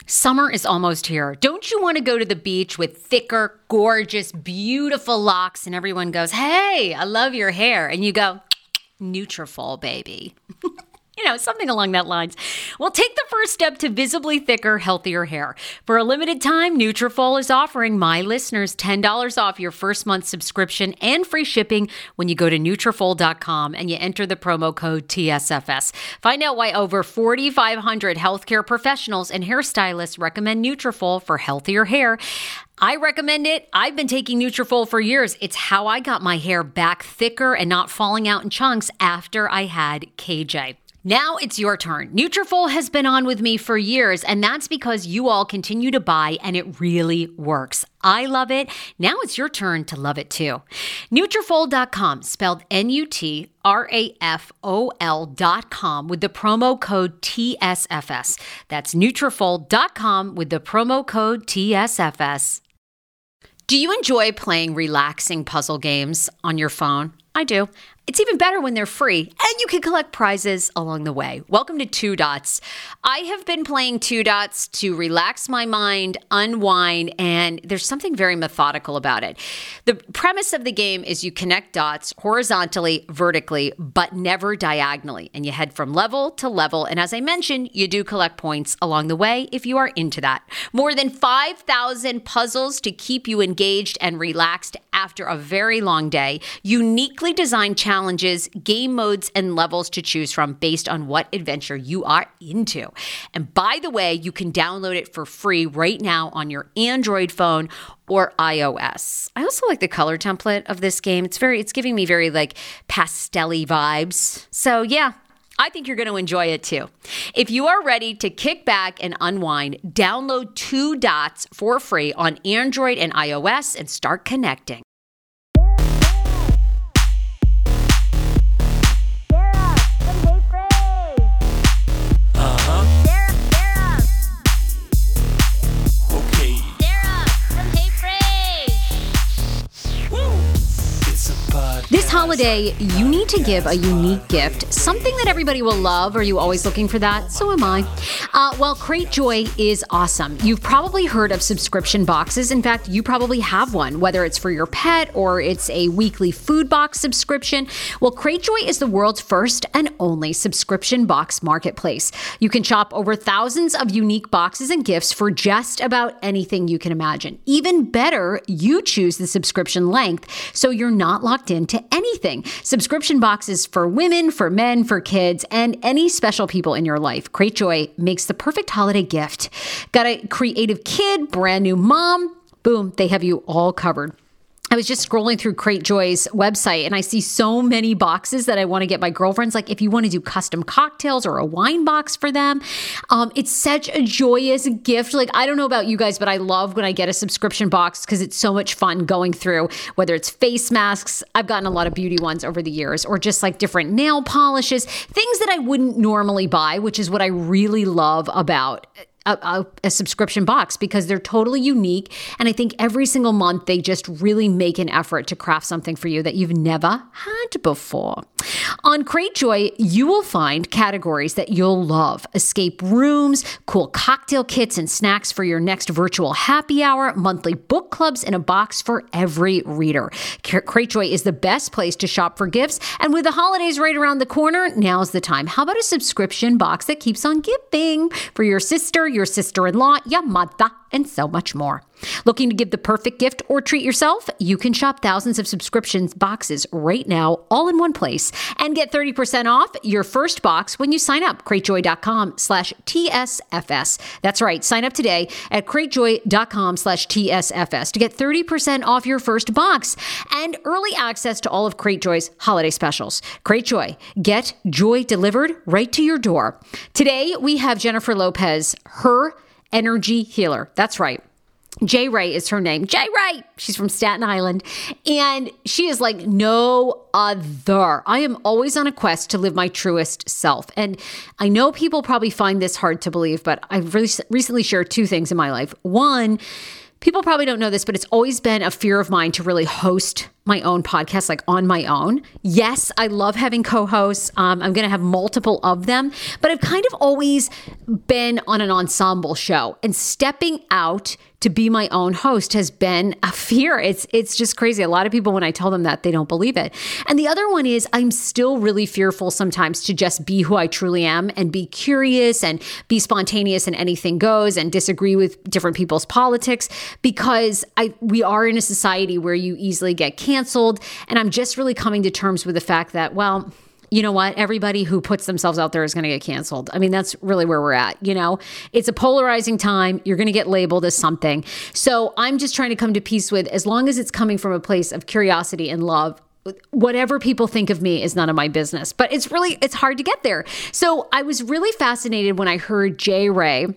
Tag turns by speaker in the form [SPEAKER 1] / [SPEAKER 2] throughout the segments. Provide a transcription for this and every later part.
[SPEAKER 1] Summer is almost here. Don't you want to go to the beach with thicker, gorgeous, beautiful locks and everyone goes, "Hey, I love your hair." And you go, "Nutrafol, baby." Something along that lines. Well, take the first step to visibly thicker, healthier hair. For a limited time, Nutrafol is offering my listeners $10 off your first month subscription and free shipping when you go to Nutrafol.com and you enter the promo code TSFS. Find out why over 4,500 healthcare professionals and hairstylists recommend Nutrafol for healthier hair. I recommend it. I've been taking Nutrafol for years. It's how I got my hair back thicker and not falling out in chunks after I had KJ. Now it's your turn. Nutrafol has been on with me for years, and that's because you all continue to buy, and it really works. I love it. Now it's your turn to love it too. Nutrafol.com, spelled Nutrafol.com with the promo code TSFS. That's Nutrafol.com with the promo code TSFS. Do you enjoy playing relaxing puzzle games on your phone? I do. It's even better when they're free, and you can collect prizes along the way. Welcome to Two Dots. I have been playing Two Dots to relax my mind, unwind, and there's something very methodical about it. The premise of the game is you connect dots horizontally, vertically, but never diagonally, and you head from level to level. And as I mentioned, you do collect points along the way if you are into that. More than 5,000 puzzles to keep you engaged and relaxed after a very long day. Uniquely designed challenges, game modes, and levels to choose from based on what adventure you are into. And by the way, you can download it for free right now on your Android phone or iOS. I also like the color template of this game. It's giving me very pastel-y vibes. So yeah, I think you're going to enjoy it too. If you are ready to kick back and unwind, download Two Dots for free on Android and iOS and start connecting. This holiday, you need to give a unique gift, something that everybody will love. Are you always looking for that? So am I. Well, Cratejoy is awesome. You've probably heard of subscription boxes. In fact, you probably have one, whether it's for your pet or it's a weekly food box subscription. Well, Cratejoy is the world's first and only subscription box marketplace. You can shop over thousands of unique boxes and gifts for just about anything you can imagine. Even better, you choose the subscription length, so you're not locked into anything. Subscription boxes for women, for men, for kids, and any special people in your life. Cratejoy makes the perfect holiday gift. Got a creative kid, brand new mom? Boom, they have you all covered. I was just scrolling through Cratejoy's website and I see so many boxes that I want to get my girlfriends. Like if you want to do custom cocktails or a wine box for them, it's such a joyous gift. Like, I don't know about you guys, but I love when I get a subscription box because it's so much fun going through, whether it's face masks. I've gotten a lot of beauty ones over the years, or just like different nail polishes, things that I wouldn't normally buy, which is what I really love about a subscription box, because they're totally unique. And I think every single month they just really make an effort to craft something for you that you've never had before. On Cratejoy, you will find categories that you'll love: escape rooms, cool cocktail kits and snacks for your next virtual happy hour, monthly book clubs, and a box for every reader. Cratejoy is the best place to shop for gifts. And with the holidays right around the corner, now's the time. How about a subscription box that keeps on giving for your sister, your sister-in-law, your mother, and so much more. Looking to give the perfect gift or treat yourself? You can shop thousands of subscriptions boxes right now, all in one place, and get 30% off your first box when you sign up. Cratejoy.com/TSFS. That's right. Sign up today at Cratejoy.com/TSFS to get 30% off your first box and early access to all of Cratejoy's holiday specials. Cratejoy. Get joy delivered right to your door. Today, we have Jennifer Lopez, her energy healer. That's right. J. Ray is her name. J. Ray. She's from Staten Island. And she is like no other. I am always on a quest to live my truest self. And I know people probably find this hard to believe, but I've recently shared two things in my life. One, people probably don't know this, but it's always been a fear of mine to really host my own podcast, like on my own. Yes, I love having co-hosts. I'm going to have multiple of them, but I've kind of always been on an ensemble show, and stepping out to be my own host has been a fear. It's just crazy. A lot of people, when I tell them that, they don't believe it. And the other one is I'm still really fearful sometimes to just be who I truly am and be curious and be spontaneous and anything goes and disagree with different people's politics, because we are in a society where you easily get canceled. And I'm just really coming to terms with the fact that, well, you know what? Everybody who puts themselves out there is going to get canceled. I mean, that's really where we're at. It's a polarizing time. You're going to get labeled as something. So I'm just trying to come to peace with, as long as it's coming from a place of curiosity and love, whatever people think of me is none of my business. But it's hard to get there. So I was really fascinated when I heard Jay Ray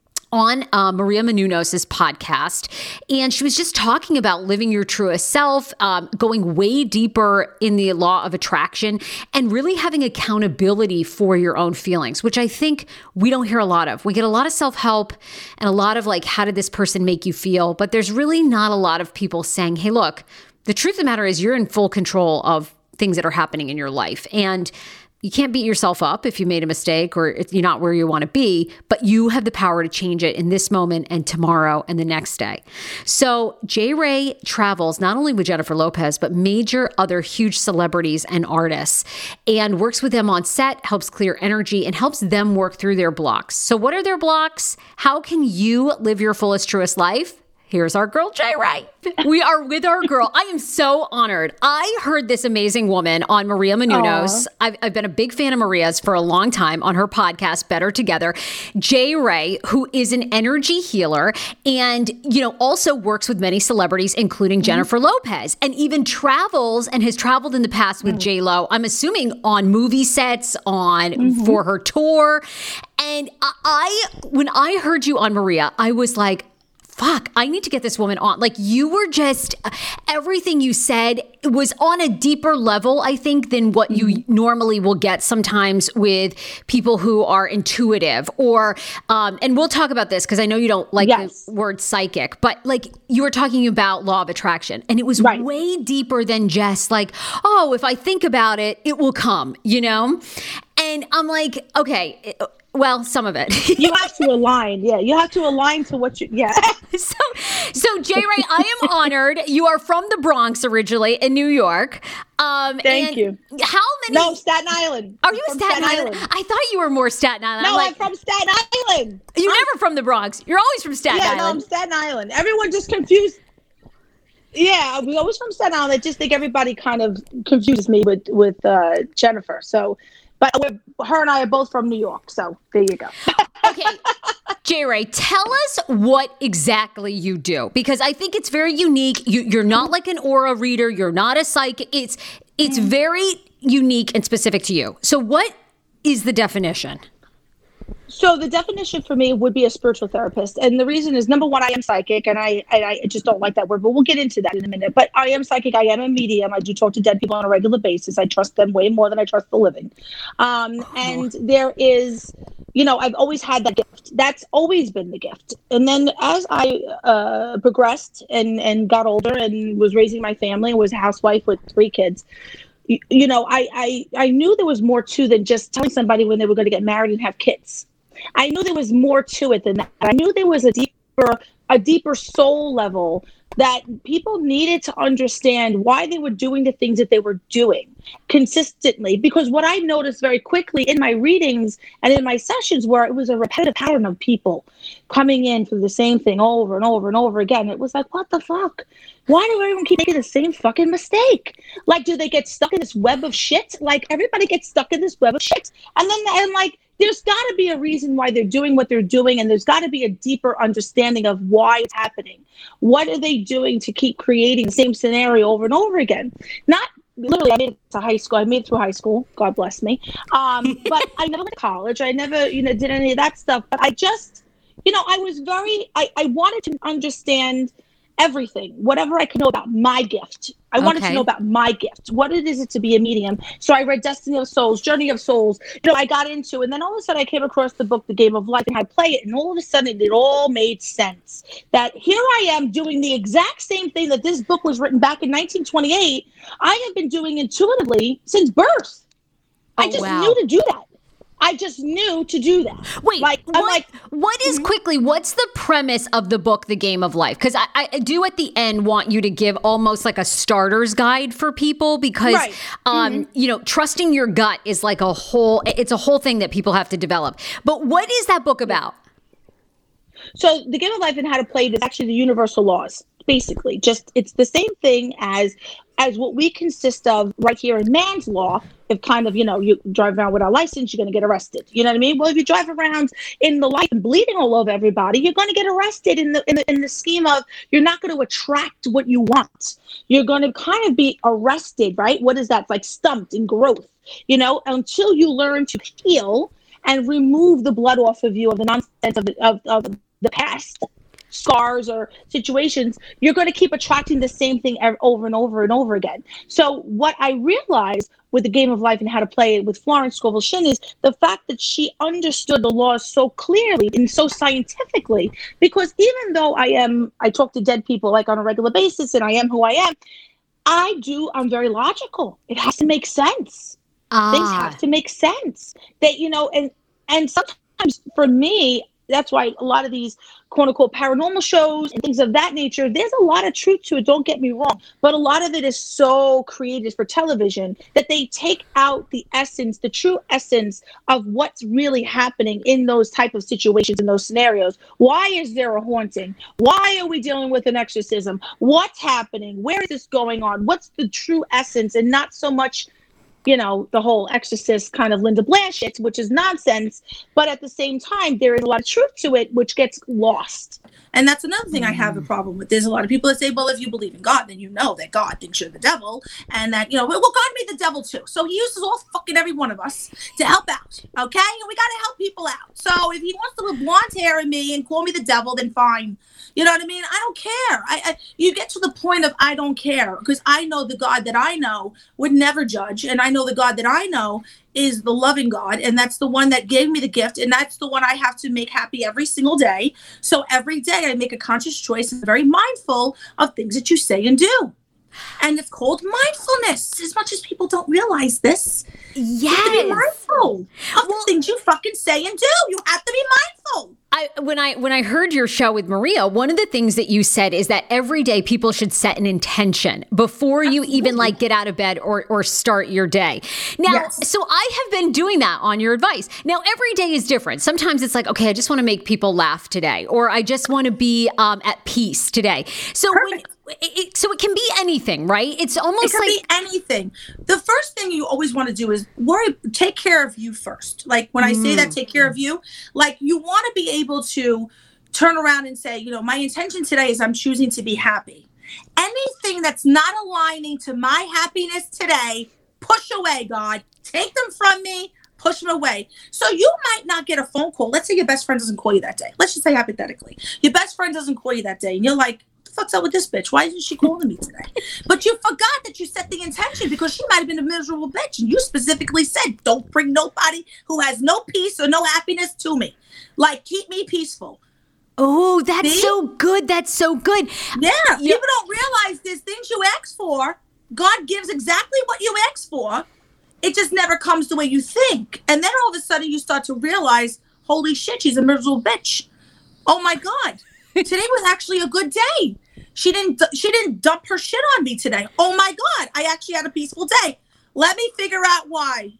[SPEAKER 1] on Maria Menounos' podcast. And she was just talking about living your truest self, going way deeper in the law of attraction, and really having accountability for your own feelings, which I think we don't hear a lot of. We get a lot of self-help and a lot of like, how did this person make you feel? But there's really not a lot of people saying, hey, look, the truth of the matter is you're in full control of things that are happening in your life. And you can't beat yourself up if you made a mistake or if you're not where you want to be, but you have the power to change it in this moment and tomorrow and the next day. So Jay Ray travels not only with Jennifer Lopez, but major other huge celebrities and artists, and works with them on set, helps clear energy, and helps them work through their blocks. So what are their blocks? How can you live your fullest, truest life? Here's our girl, Jay Ray. We are with our girl. I am so honored. I heard this amazing woman on Maria Menounos. I've been a big fan of Maria's for a long time on her podcast, Better Together. Jay Ray, who is an energy healer and, also works with many celebrities, including Jennifer Lopez, and even travels and has traveled in the past with J-Lo. I'm assuming on movie sets, for her tour. And when I heard you on Maria, I was like, fuck, I need to get this woman on. Like, you were just, everything you said was on a deeper level, I think, than what you normally will get sometimes with people who are intuitive or, and we'll talk about this because I know you don't like the word psychic, but like you were talking about law of attraction, and it was way deeper than just like, oh, if I think about it, it will come, And I'm like, okay, well, some of it.
[SPEAKER 2] You have to align. Yeah, you have to align to what you,
[SPEAKER 1] So Jay Ray, I am honored. You are from the Bronx originally in New York.
[SPEAKER 2] Thank you.
[SPEAKER 1] How many?
[SPEAKER 2] No, Staten Island.
[SPEAKER 1] Are you Staten Island? I thought you were more Staten Island.
[SPEAKER 2] No, I'm from Staten Island.
[SPEAKER 1] You're never from the Bronx. You're always from Staten Island.
[SPEAKER 2] Yeah, no, I'm Staten Island. Everyone just confused. Yeah, we always from Staten Island. I just think everybody kind of confuses me with Jennifer. So, but her and I are both from New York. So there you go.
[SPEAKER 1] Okay. Jay Ray, tell us what exactly you do, because I think it's very unique. You're not like an aura reader. You're not a psychic. It's very unique and specific to you. So what is the definition?
[SPEAKER 2] So the definition for me would be a spiritual therapist. And the reason is, number one, I am psychic, and I just don't like that word, but we'll get into that in a minute. But I am psychic. I am a medium. I do talk to dead people on a regular basis. I trust them way more than I trust the living. And there is, I've always had that gift. That's always been the gift. And then as I progressed and got older and was raising my family, was a housewife with 3 kids, I knew there was more to than just telling somebody when they were going to get married and have kids. I knew there was more to it than that. I knew there was a deeper soul level that people needed to understand why they were doing the things that they were doing consistently. Because what I noticed very quickly in my readings and in my sessions, where it was a repetitive pattern of people coming in for the same thing over and over and over again, it was like, what the fuck? Why do everyone keep making the same fucking mistake? Like, do they get stuck in this web of shit? Like, everybody gets stuck in this web of shit. And there's got to be a reason why they're doing what they're doing, and there's got to be a deeper understanding of why it's happening. What are they doing to keep creating the same scenario over and over again? Not literally, I made it to high school. I made it through high school. God bless me. But I never went to college. I never, did any of that stuff. But I just, I was I wanted to understand everything, whatever I could know about my gift. I wanted to know about my gift. What it is to be a medium. So I read Destiny of Souls, Journey of Souls. I got into, and then all of a sudden I came across the book, The Game of Life, and I play it, and all of a sudden it all made sense. That here I am doing the exact same thing that this book was written back in 1928. I have been doing intuitively since birth. I just knew to do that. I just knew to do that.
[SPEAKER 1] Wait, what's the premise of the book, The Game of Life? Because I do at the end want you to give almost like a starter's guide for people because, trusting your gut is like it's a whole thing that people have to develop. But what is that book about?
[SPEAKER 2] So The Game of Life and How to Play it is actually the universal laws. Basically, it's the same thing as what we consist of right here in man's law. If kind of, you drive around without a license, you're going to get arrested. You know what I mean? Well, if you drive around in the light and bleeding all over everybody, you're going to get arrested in the scheme of you're not going to attract what you want. You're going to kind of be arrested, right? What is that? Like stumped in growth, until you learn to heal and remove the blood off of you of the nonsense of the past. Scars or situations, you're going to keep attracting the same thing over and over and over again. So what I realized with The Game of Life and How to Play it with Florence Scovel Shinn is the fact that she understood the laws so clearly and so scientifically, because even though I talk to dead people like on a regular basis and I am who I am, I'm very logical. It has to make sense. Things have to make sense that, and sometimes for me, that's why a lot of these quote unquote paranormal shows and things of that nature, there's a lot of truth to it. Don't get me wrong. But a lot of it is so created for television that they take out the essence, the true essence of what's really happening in those type of situations, in those scenarios. Why is there a haunting? Why are we dealing with an exorcism? What's happening? Where is this going on? What's the true essence? And not so much the whole exorcist kind of Linda Blair shit, which is nonsense. But at the same time, there is a lot of truth to it, which gets lost.
[SPEAKER 3] And that's another thing I have a problem with. There's a lot of people that say, well, if you believe in God, then you know that God thinks you're the devil. And that, well, God made the devil too. So he uses all fucking every one of us to help out. Okay? And we got to help people out. So if he wants to put blonde hair in me and call me the devil, then fine. You know what I mean? I don't care. You get to the point of I don't care because I know the God that I know would never judge. And I know the God that I know is the loving God. And that's the one that gave me the gift. And that's the one I have to make happy every single day. So every day I make a conscious choice and very mindful of things that you say and do. And it's called mindfulness. As much as people don't realize this, you have to be mindful of the things you fucking say and do. You have to be mindful.
[SPEAKER 1] When I heard your show with Maria, one of the things that you said is that every day people should set an intention before you even get out of bed or start your day. Now, So I have been doing that on your advice. Now, every day is different. Sometimes it's like, okay, I just want to make people laugh today, or I just want to be at peace today. So so it can be anything, right? It's almost like
[SPEAKER 3] be anything. The first thing you always want to do is take care of you first. Like when I say that, take care of you, like you want to be able to turn around and say, my intention today is I'm choosing to be happy. Anything that's not aligning to my happiness today, push away, God. Take them from me. Push them away. So you might not get a phone call. Let's say your best friend doesn't call you that day. Let's just say hypothetically, your best friend doesn't call you that day and you're like, the fuck's up with this bitch? Why isn't she calling me today? But you forgot that you set the intention because she might have been a miserable bitch. And you specifically said, don't bring nobody who has no peace or no happiness to me. Like, keep me peaceful.
[SPEAKER 1] Oh, that's so good. That's so good.
[SPEAKER 3] Yeah. People don't realize there's things you ask for. God gives exactly what you ask for. It just never comes the way you think. And then all of a sudden you start to realize, holy shit, she's a miserable bitch. Oh my God. Today was actually a good day. She didn't dump her shit on me today. Oh my God. I actually had a peaceful day. Let me figure out why.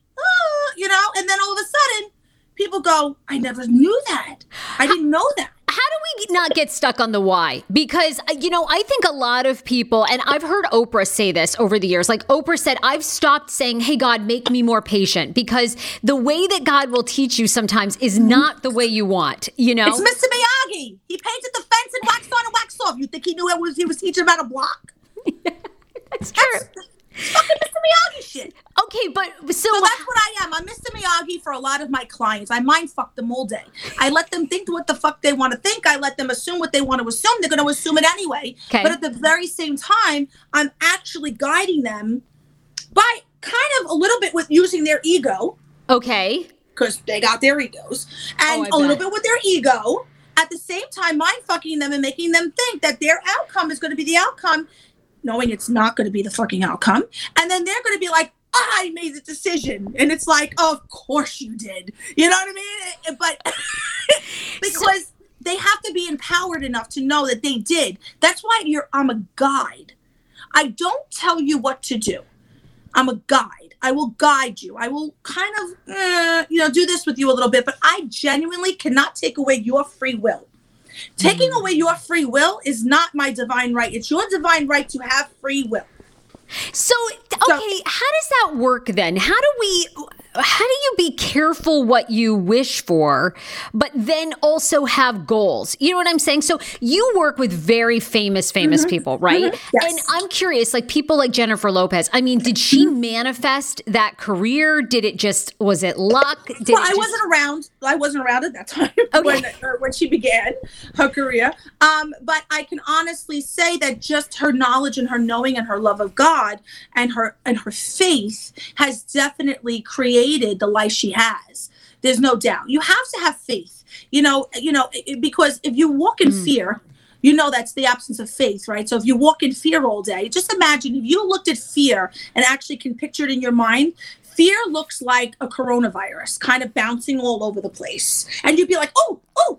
[SPEAKER 3] And then all of a sudden people go, I never knew that. I didn't know that.
[SPEAKER 1] How do we not get stuck on the why? Because, I think a lot of people, and I've heard Oprah say this over the years, like Oprah said, I've stopped saying, hey, God, make me more patient, because the way that God will teach you sometimes is not the way you want,
[SPEAKER 3] It's Mr. Miyagi. He painted the fence and waxed on and waxed off. You think he knew he was teaching about a block?
[SPEAKER 1] That's true.
[SPEAKER 3] It's fucking Mr. Miyagi shit.
[SPEAKER 1] Okay, Okay, but
[SPEAKER 3] So that's what I am. I'm Mr. Miyagi for a lot of my clients. I mind fuck them all day. I let them think what the fuck they want to think. I let them assume what they want to assume. They're going to assume it anyway.
[SPEAKER 1] Okay.
[SPEAKER 3] But at the very same time, I'm actually guiding them by kind of a little bit with using their ego.
[SPEAKER 1] Okay.
[SPEAKER 3] Because they got their egos. And a little bit with their ego. At the same time, mind fucking them and making them think that their outcome is going to be the outcome, knowing it's not going to be the fucking outcome. And then they're going to be like, I made the decision. And it's like, oh, of course you did. You know what I mean? But because they have to be empowered enough to know that they did. That's why I'm a guide. I don't tell you what to do. I'm a guide. I will guide you. I will kind of, do this with you a little bit, but I genuinely cannot take away your free will. Taking away your free will is not my divine right. It's your divine right to have free will.
[SPEAKER 1] So, okay, how does that work then? How do you be careful what you wish for, but then also have goals? You know what I'm saying? So you work with very famous people, right?
[SPEAKER 3] Mm-hmm. Yes.
[SPEAKER 1] And I'm curious, like people like Jennifer Lopez, I mean, did she manifest that career? Was it luck?
[SPEAKER 3] I wasn't around at that time when she began her career. But I can honestly say that just her knowledge and her knowing and her love of God and her faith has definitely created the life she has. There's no doubt. You have to have faith, because if you walk in fear, that's the absence of faith, right? So if you walk in fear all day, just imagine if you looked at fear and actually can picture it in your mind. Fear looks like a coronavirus kind of bouncing all over the place. And you'd be like, oh.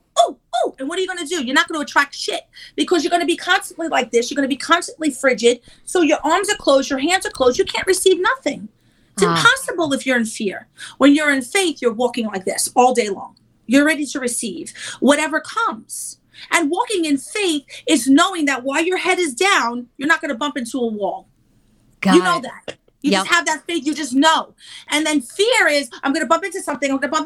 [SPEAKER 3] And what are you going to do? You're not going to attract shit because you're going to be constantly like this. You're going to be constantly frigid. So your arms are closed. Your hands are closed. You can't receive nothing. It's impossible if you're in fear. When you're in faith, you're walking like this all day long. You're ready to receive whatever comes. And walking in faith is knowing that while your head is down, you're not going to bump into a wall. You know that. You just have that faith. You just know. And then fear is, I'm going to bump into something.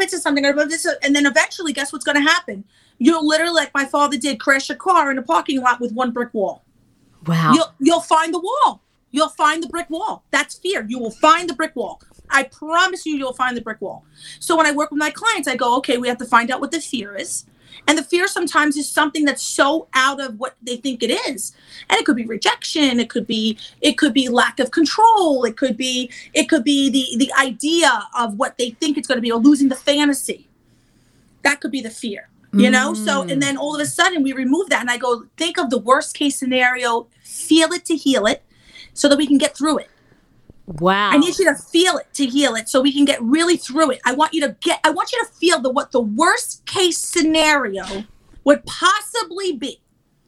[SPEAKER 3] And then eventually, guess what's going to happen? You'll literally, like my father did, crash a car in a parking lot with one brick wall.
[SPEAKER 1] Wow.
[SPEAKER 3] You'll find the wall. You'll find the brick wall. That's fear. You will find the brick wall. I promise you'll find the brick wall. So when I work with my clients, I go, okay, we have to find out what the fear is. And the fear sometimes is something that's so out of what they think it is. And it could be rejection. It could be lack of control. It could be the idea of what they think it's going to be, or losing the fantasy. That could be the fear, So, and then all of a sudden we remove that and I go, think of the worst case scenario, feel it to heal it so that we can get through it.
[SPEAKER 1] Wow.
[SPEAKER 3] I need you to feel it to heal it so we can get really through it. I want you to feel what the worst case scenario would possibly be.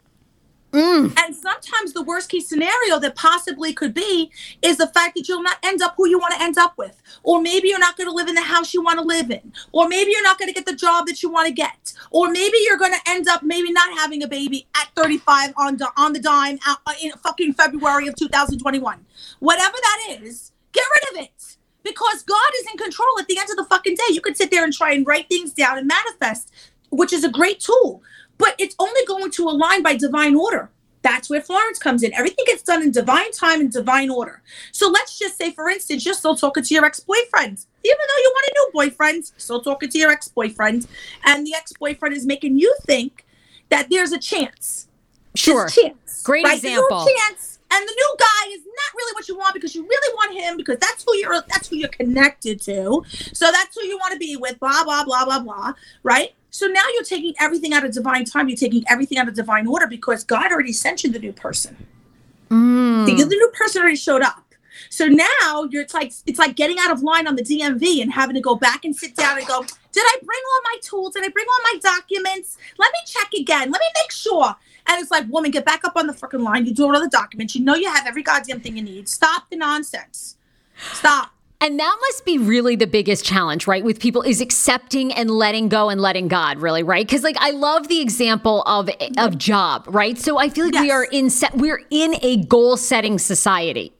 [SPEAKER 3] And sometimes the worst case scenario that possibly could be is the fact that you'll not end up who you want to end up with. Or maybe you're not going to live in the house you want to live in. Or maybe you're not going to get the job that you want to get. Or maybe you're going to end up maybe not having a baby at 35 on the dime in fucking February of 2021. Whatever that is, get rid of it. Because God is in control at the end of the fucking day. You could sit there and try and write things down and manifest, which is a great tool. But it's only going to align by divine order. That's where Florence comes in. Everything gets done in divine time and divine order. So let's just say, for instance, you're still talking to your ex-boyfriend. Even though you want a new boyfriend, still talking to your ex-boyfriend. And the ex-boyfriend is making you think that there's a chance.
[SPEAKER 1] Sure.
[SPEAKER 3] There's a chance.
[SPEAKER 1] Great example.
[SPEAKER 3] There's a chance. And the new guy is not really what you want because you really want him because that's who you're connected to. So that's who you want to be with, blah, blah, blah, blah, blah, right? So now you're taking everything out of divine time. You're taking everything out of divine order because God already sent you the new person. The new person already showed up. So now it's like getting out of line on the DMV and having to go back and sit down and go, did I bring all my tools? Did I bring all my documents? Let me check again. Let me make sure. And it's like, woman, get back up on the freaking line. You do all the documents. You know you have every goddamn thing you need. Stop the nonsense. Stop.
[SPEAKER 1] And that must be really the biggest challenge, right, with people is accepting and letting go and letting God, really, right? Because, like, I love the example of job, right? So I feel like we're in a goal-setting society,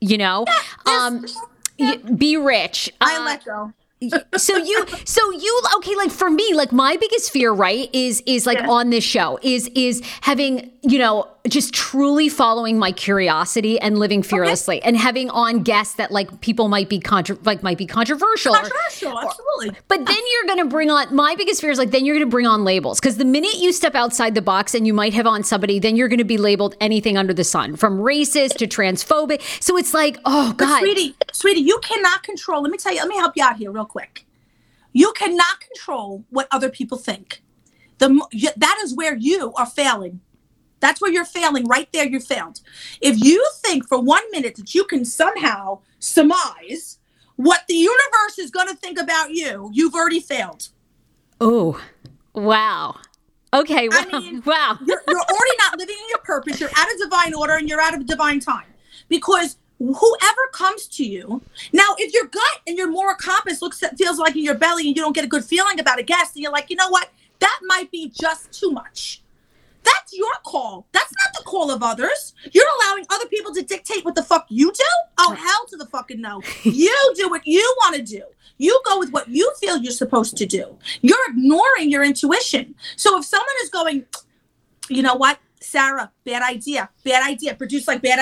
[SPEAKER 1] Be rich.
[SPEAKER 3] I let go.
[SPEAKER 1] So you okay, like for me, like my biggest fear, right, is like on this show is having, just truly following my curiosity and living fearlessly, and having on guests that like people might be controversial.
[SPEAKER 3] Absolutely.
[SPEAKER 1] But then you're going to bring on, my biggest fear is like, then you're going to bring on labels, because the minute you step outside the box and you might have on somebody, then you're going to be labeled anything under the sun, from racist to transphobic. So it's like, oh God.
[SPEAKER 3] But sweetie, you cannot control. Let me help you out here real quick. You cannot control what other people think. That is where you are failing. That's where you're failing. Right there, you failed. If you think for 1 minute that you can somehow surmise what the universe is going to think about you, you've already failed.
[SPEAKER 1] Oh, wow. Okay. Wow.
[SPEAKER 3] I mean,
[SPEAKER 1] wow.
[SPEAKER 3] You're already not living in your purpose. You're out of divine order and you're out of divine time. Because whoever comes to you, now, if your gut and your moral compass feels like in your belly and you don't get a good feeling about a guest, and you're like, you know what? That might be just too much. That's your call. That's not the call of others. You're allowing other people to dictate what the fuck you do? Oh, hell to the fucking no. You do what you want to do. You go with what you feel you're supposed to do. You're ignoring your intuition. So if someone is going, you know what, Sarah, bad idea, produce like bad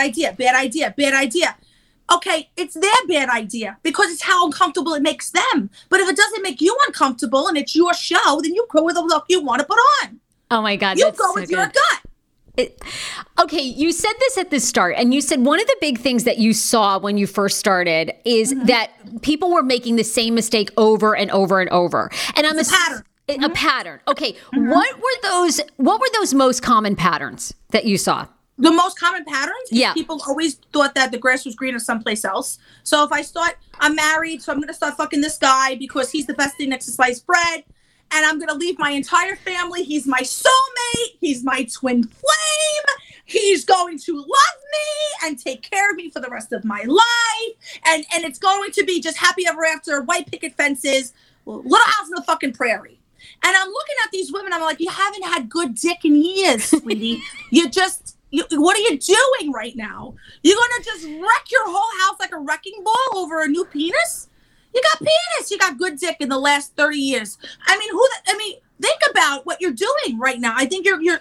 [SPEAKER 3] idea. Okay, it's their bad idea because it's how uncomfortable it makes them. But if it doesn't make you uncomfortable and it's your show, then you go with the look you want to put on.
[SPEAKER 1] Oh my God.
[SPEAKER 3] You go with your gut.
[SPEAKER 1] Okay, you said this at the start, and you said one of the big things that you saw when you first started is that people were making the same mistake over and over and over. And
[SPEAKER 3] it's a pattern.
[SPEAKER 1] A pattern. Okay, what were those most common patterns that you saw?
[SPEAKER 3] The most common patterns?
[SPEAKER 1] Yeah.
[SPEAKER 3] People always thought that the grass was greener someplace else. So if I start, I'm married, so I'm going to start fucking this guy because he's the best thing next to sliced bread. And I'm going to leave my entire family. He's my soulmate. He's my twin flame. He's going to love me and take care of me for the rest of my life. And it's going to be just happy ever after, white picket fences, little house in the fucking prairie. And I'm looking at these women. I'm like, you haven't had good dick in years, sweetie. What are you doing right now? You're going to just wreck your whole house like a wrecking ball over a new penis? You got penis. You got good dick in the last 30 years. I mean, think about what you're doing right now. I think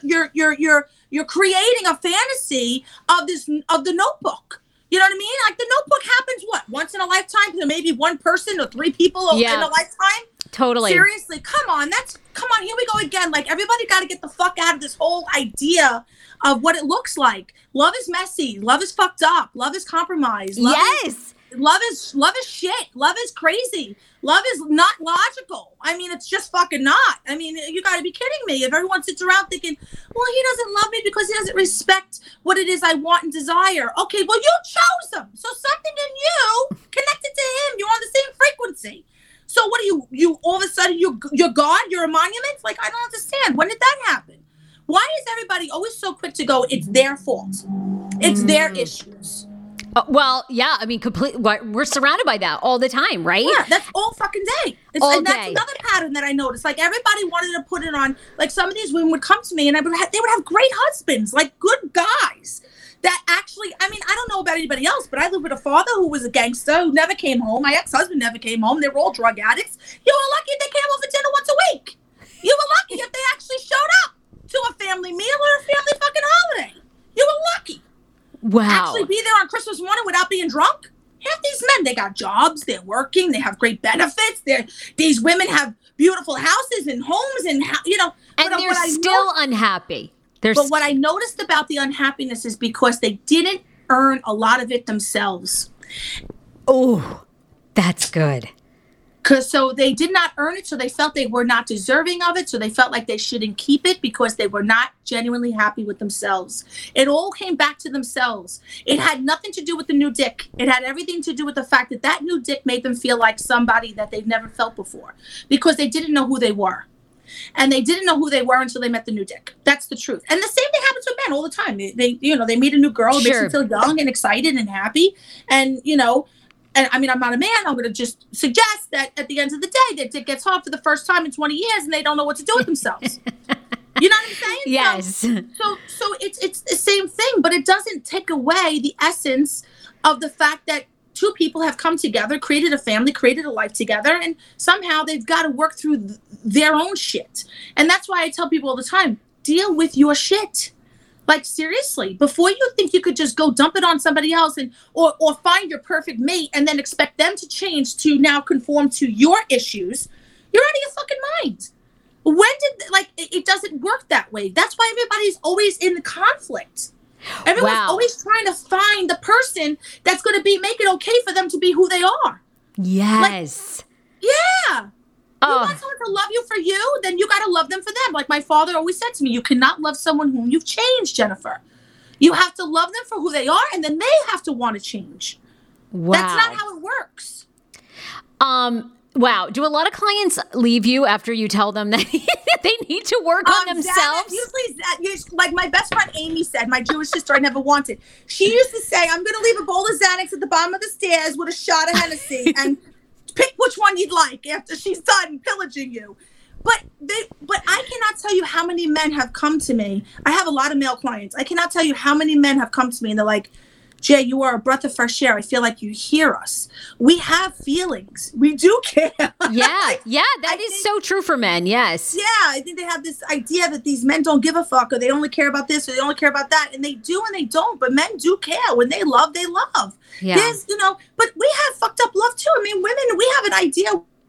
[SPEAKER 3] you're creating a fantasy of the Notebook. You know what I mean? Like the Notebook happens once in a lifetime to maybe one person or three people in a lifetime.
[SPEAKER 1] Totally.
[SPEAKER 3] Seriously, come on. Here we go again. Like everybody got to get the fuck out of this whole idea of what it looks like. Love is messy. Love is fucked up. Love is compromised. Love is shit. Love is crazy. Love is not logical. I mean, it's just fucking not. I mean, you got to be kidding me. If everyone sits around thinking, well, he doesn't love me because he doesn't respect what it is I want and desire. Okay, well, you chose him. So something in you connected to him. You're on the same frequency. So what are you all of a sudden, you're God? You're a monument? Like, I don't understand. When did that happen? Why is everybody always so quick to go, it's their fault? It's their issues.
[SPEAKER 1] Well, yeah, I mean, we're surrounded by that all the time, right?
[SPEAKER 3] Yeah, that's all fucking day. That's another pattern that I noticed. Like, everybody wanted to put it on, like, some of these women would come to me and they would have great husbands, like good guys that actually, I mean, I don't know about anybody else, but I lived with a father who was a gangster who never came home. My ex-husband never came home. They were all drug addicts. You were lucky if they came home for dinner once a week. You were lucky if they actually showed up to a family meal or a family fucking holiday. You were lucky.
[SPEAKER 1] Wow.
[SPEAKER 3] Actually be there on Christmas morning without being drunk. Half these men, they got jobs, they're working, they have great benefits. These women have beautiful houses and homes and, you know.
[SPEAKER 1] And they're still unhappy.
[SPEAKER 3] But what I noticed about the unhappiness is because they didn't earn a lot of it themselves.
[SPEAKER 1] Oh, that's good.
[SPEAKER 3] So they did not earn it, so they felt they were not deserving of it, so they felt like they shouldn't keep it because they were not genuinely happy with themselves. It all came back to themselves. It had nothing to do with the new dick. It had everything to do with the fact that that new dick made them feel like somebody that they've never felt before because they didn't know who they were. And they didn't know who they were until they met the new dick. That's the truth. And the same thing happens with men all the time. They meet a new girl, it makes them feel young and excited and happy. And, and I mean, I'm not a man. I'm going to just suggest that at the end of the day, that dick gets hard for the first time in 20 years and they don't know what to do with themselves. You know what I'm saying?
[SPEAKER 1] Yes.
[SPEAKER 3] So it's the same thing, but it doesn't take away the essence of the fact that two people have come together, created a family, created a life together, and somehow they've got to work through their own shit. And that's why I tell people all the time, deal with your shit. Like, seriously, before you think you could just go dump it on somebody else and or find your perfect mate and then expect them to change to now conform to your issues, you're out of your fucking mind. It doesn't work that way. That's why everybody's always in the conflict. Everyone's always trying to find the person that's going to make it okay for them to be who they are.
[SPEAKER 1] Yes.
[SPEAKER 3] Yeah. You want someone to love you for you, then you got to love them for them. Like my father always said to me, you cannot love someone whom you've changed, Jennifer. You have to love them for who they are, and then they have to want to change.
[SPEAKER 1] Wow.
[SPEAKER 3] That's not how it works.
[SPEAKER 1] Wow. Do a lot of clients leave you after you tell them that they need to work on themselves?
[SPEAKER 3] Usually, like my best friend Amy said, my Jewish sister I never wanted. She used to say, I'm going to leave a bowl of Xanax at the bottom of the stairs with a shot of Hennessy and pick which one you'd like after she's done pillaging you. But I cannot tell you how many men have come to me. I have a lot of male clients. I cannot tell you how many men have come to me and they're like, Jay, you are a breath of fresh air. I feel like you hear us. We have feelings. We do care.
[SPEAKER 1] Yeah. That is so true for men. Yes.
[SPEAKER 3] Yeah. I think they have this idea that these men don't give a fuck or they only care about this or they only care about that. And they do and they don't. But men do care. When they love, they love.
[SPEAKER 1] Yeah.
[SPEAKER 3] There's, but we have fucked up love too. I mean, women, we have an idea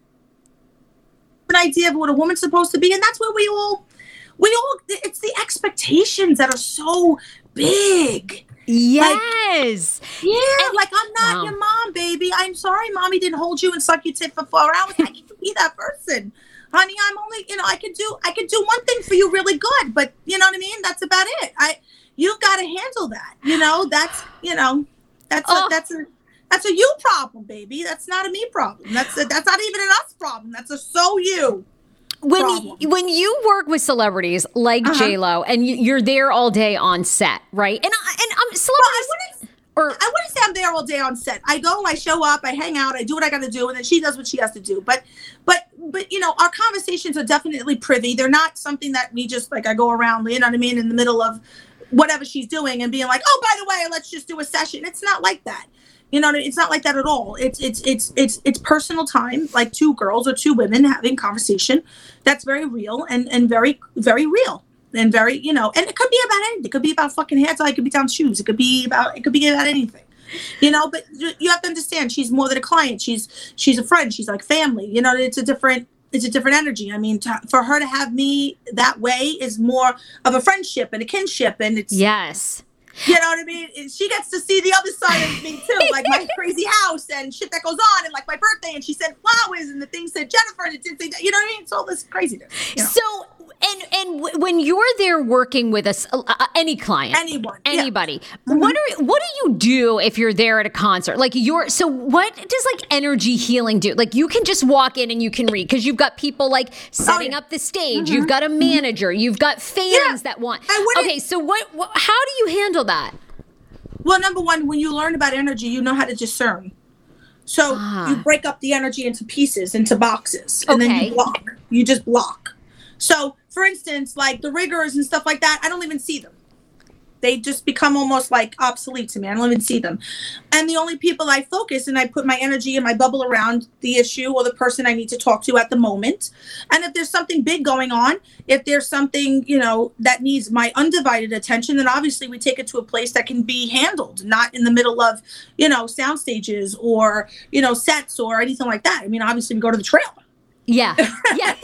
[SPEAKER 3] of what a woman's supposed to be. And that's where we all, it's the expectations that are so big.
[SPEAKER 1] Yes.
[SPEAKER 3] Like I'm not your mom, baby. I'm sorry mommy didn't hold you and suck your tit for 4 hours. I can't be that person. Honey, I'm only, I could do one thing for you really good, but you know what I mean? That's about it. You've got to handle that. That's a you problem, baby. That's not a me problem. That's not even an us problem. That's a so you.
[SPEAKER 1] When you work with celebrities like J-Lo and you're there all day on set, right? And celebrities.
[SPEAKER 3] I wouldn't say I'm there all day on set. I go, I show up, I hang out, I do what I got to do, and then she does what she has to do. But our conversations are definitely privy. They're not something that we just I go around, you know what I mean, in the middle of whatever she's doing and being like, oh, by the way, let's just do a session. It's not like that. You know, it's not like that at all. It's personal time, like two girls or two women having conversation. That's very real and very, very real and very, and it could be about anything. It could be about fucking hair tie. It could be down shoes. It could be about anything, but you have to understand she's more than a client. She's a friend. She's like family, it's a different energy. I mean, for her to have me that way is more of a friendship and a kinship. And it's,
[SPEAKER 1] yes.
[SPEAKER 3] You know what I mean? And she gets to see the other side of me too, like my crazy house and shit that goes on, and like my birthday, and she sent flowers, and the thing said Jennifer, and it didn't say that. You know what I mean? It's all this craziness.
[SPEAKER 1] So, and when you're there working with any client, anybody, what do you do if you're there at a concert? So what does energy healing do? Like you can just walk in and you can read because you've got people setting up the stage. You've got a manager. You've got fans that want. Okay, so how do you handle that?
[SPEAKER 3] Well, number one, when you learn about energy, you know how to discern. So you break up the energy into pieces, into boxes, and then you block. You just block. So, for instance, like the riggers and stuff like that, I don't even see them. They just become almost obsolete to me. I don't even see them. And the only people I focus and I put my energy and my bubble around the issue or the person I need to talk to at the moment. And if there's something big going on, if there's something, that needs my undivided attention, then obviously we take it to a place that can be handled, not in the middle of, sound stages or, sets or anything like that. I mean, obviously we go to the trailer.
[SPEAKER 1] Yeah. Yeah.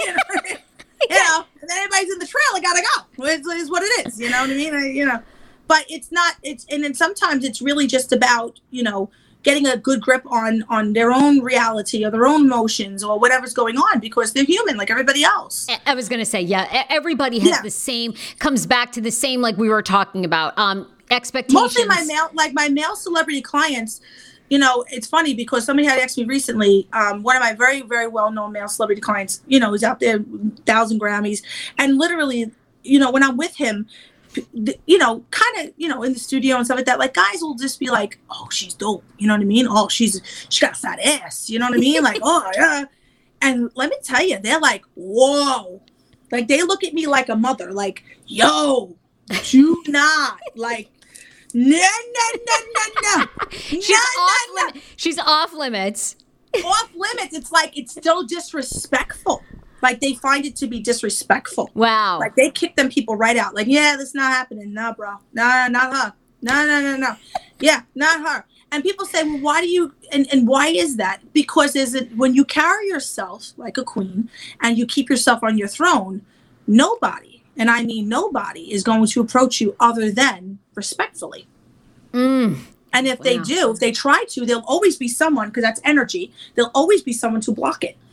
[SPEAKER 3] And then everybody's in the trailer, gotta go. It's what it is. You know what I mean? But it's not, and then sometimes it's really just about, getting a good grip on their own reality or their own emotions or whatever's going on because they're human like everybody else.
[SPEAKER 1] I was going to say, everybody has the same, comes back to the same, like we were talking about, expectations.
[SPEAKER 3] Mostly my male celebrity clients, it's funny because somebody had asked me recently, one of my very, very well-known male celebrity clients, is out there, 1,000 Grammys. And literally, when I'm with him, kind of, in the studio and stuff like that, guys will just be like, oh, she's dope. You know what I mean? Oh, she got a fat ass. You know what I mean? Oh, yeah. And let me tell you, they're like, whoa. They look at me like a mother, yo, do not, no.
[SPEAKER 1] She's off limits.
[SPEAKER 3] Off limits. It's it's still disrespectful. Like they find it to be disrespectful.
[SPEAKER 1] Wow.
[SPEAKER 3] Like they kick them people right out. Like, yeah, that's not happening. No, bro. No, not her. No. Yeah, not her. And people say, well, why do you, and why is that? Because when you carry yourself like a queen and you keep yourself on your throne, nobody, and I mean nobody, is going to approach you other than respectfully. And if they do, if they try to, there'll always be someone, because that's energy, there'll always be someone to block it.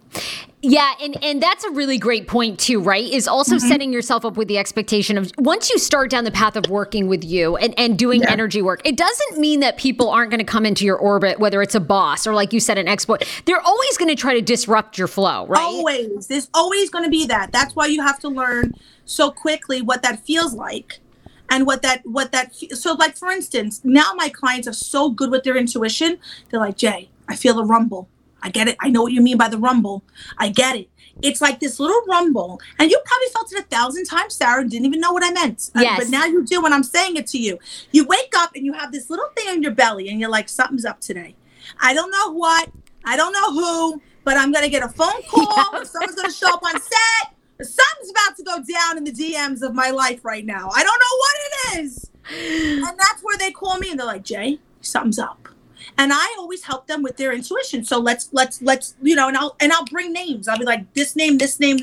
[SPEAKER 1] Yeah, and that's a really great point too, right? Is also setting yourself up with the expectation of once you start down the path of working with you and doing energy work, it doesn't mean that people aren't going to come into your orbit, whether it's a boss or like you said, an expert. They're always going to try to disrupt your flow, right?
[SPEAKER 3] Always. There's always going to be that. That's why you have to learn so quickly what that feels like. And so like, for instance, now my clients are so good with their intuition. They're like, Jay, I feel a rumble. I get it. I know what you mean by the rumble. I get it. It's like this little rumble. And you probably felt it 1,000 times, Sarah, and didn't even know what I meant.
[SPEAKER 1] Yes.
[SPEAKER 3] But now you do when I'm saying it to you. You wake up and you have this little thing in your belly and you're like, something's up today. I don't know what. I don't know who. But I'm going to get a phone call. Or someone's going to show up on set. Or something's about to go down in the DMs of my life right now. I don't know what it is. And that's where they call me and they're like, Jay, something's up. And I always help them with their intuition. So let's, you know, and I'll bring names. I'll be like, this name.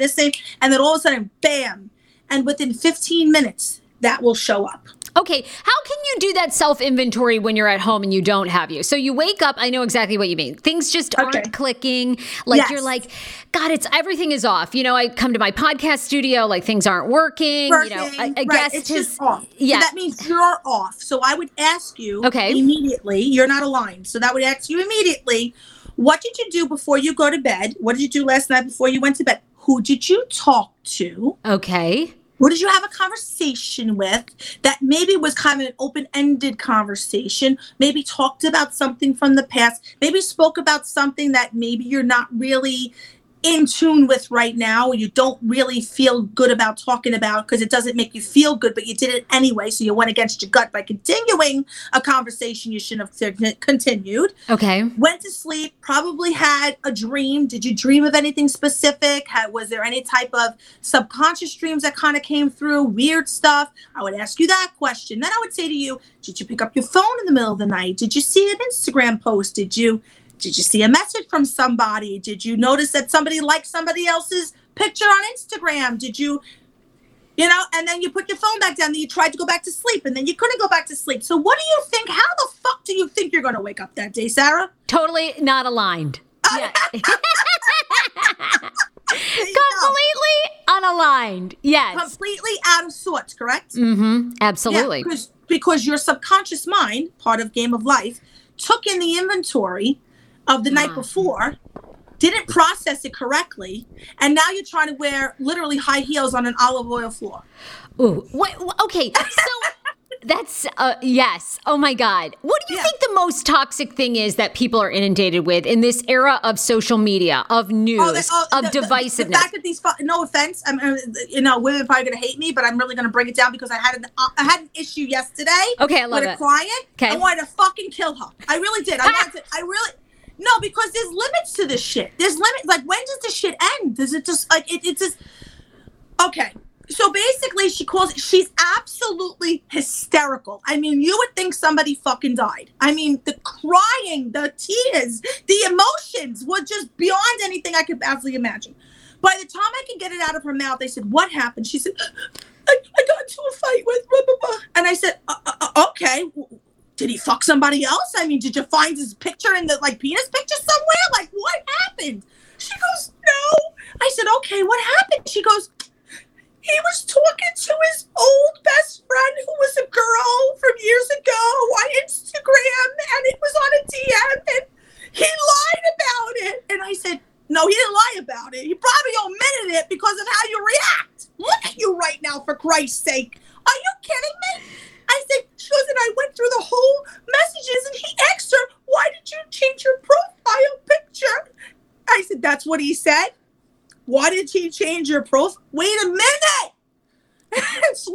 [SPEAKER 3] And then all of a sudden, bam. And within 15 minutes, that will show up.
[SPEAKER 1] Okay. How can you do that self-inventory when you're at home and you don't have you? So you wake up, I know exactly what you mean. Things just aren't clicking. Like you're like, God, everything is off. You know, I come to my podcast studio, like things aren't working. You know, a guest
[SPEAKER 3] it's just off.
[SPEAKER 1] Yeah.
[SPEAKER 3] So that means you're off. So I would ask you immediately, you're not aligned. So that would ask you immediately, what did you do before you go to bed? What did you do last night before you went to bed? Who did you talk to?
[SPEAKER 1] Okay.
[SPEAKER 3] Who did you have a conversation with that maybe was kind of an open-ended conversation, maybe talked about something from the past, maybe spoke about something that maybe you're not really in tune with right now, or you don't really feel good about talking about because it doesn't make you feel good, but you did it anyway, so you went against your gut by continuing a conversation you shouldn't have continued.
[SPEAKER 1] Okay.
[SPEAKER 3] Went to sleep, probably had a dream. Did you dream of anything specific? Was there any type of subconscious dreams that kind of came through, weird stuff? I would ask you that question. Then I would say to you, did you pick up your phone in the middle of the night? Did you see an Instagram post? Did you see a message from somebody? Did you notice that somebody liked somebody else's picture on Instagram? Did you know, and then you put your phone back down, then you tried to go back to sleep, and then you couldn't go back to sleep. So what do you think? How the fuck do you think you're going to wake up that day, Sarah?
[SPEAKER 1] Totally not aligned. Yeah. Completely unaligned. Yes.
[SPEAKER 3] Completely out of sorts, correct?
[SPEAKER 1] Mm-hmm. Absolutely.
[SPEAKER 3] Yeah, because your subconscious mind, part of Game of Life, took in the inventory of the night before, didn't process it correctly, and now you're trying to wear literally high heels on an olive oil floor.
[SPEAKER 1] Ooh, okay, so that's, yes. Oh my God. What do you think the most toxic thing is that people are inundated with in this era of social media, of news, of divisiveness?
[SPEAKER 3] The fact that these, no offense, you know, women are probably going to hate me, but I'm really going to bring it down because I had an issue yesterday.
[SPEAKER 1] Okay, I love
[SPEAKER 3] with a client. Okay. I wanted to fucking kill her. I really did. No, because there's limits to this shit. There's limits. Like, when does this shit end? Does it just, like, it's just, okay. So basically, she's absolutely hysterical. I mean, you would think somebody fucking died. I mean, the crying, the tears, the emotions were just beyond anything I could possibly imagine. By the time I could get it out of her mouth, I said, what happened? She said, I got into a fight with blah, blah, blah. And I said, okay. Did he fuck somebody else? I mean, did you find his picture in the, like, penis picture somewhere? Like, what happened? She goes, no. I said, okay, what happened? She goes, he was talking to his old best friend who was a girl from years ago on Instagram, and it was on a DM, and he lied about it. And I said, no, he didn't lie about it. He probably omitted it because of how you react. Look at you right now, for Christ's sake. Are you kidding me? I said, she goes, and I went through the whole messages, and he asked her, why did you change your profile picture? I said, that's what he said? Why did he change your profile? Wait a minute. Slow.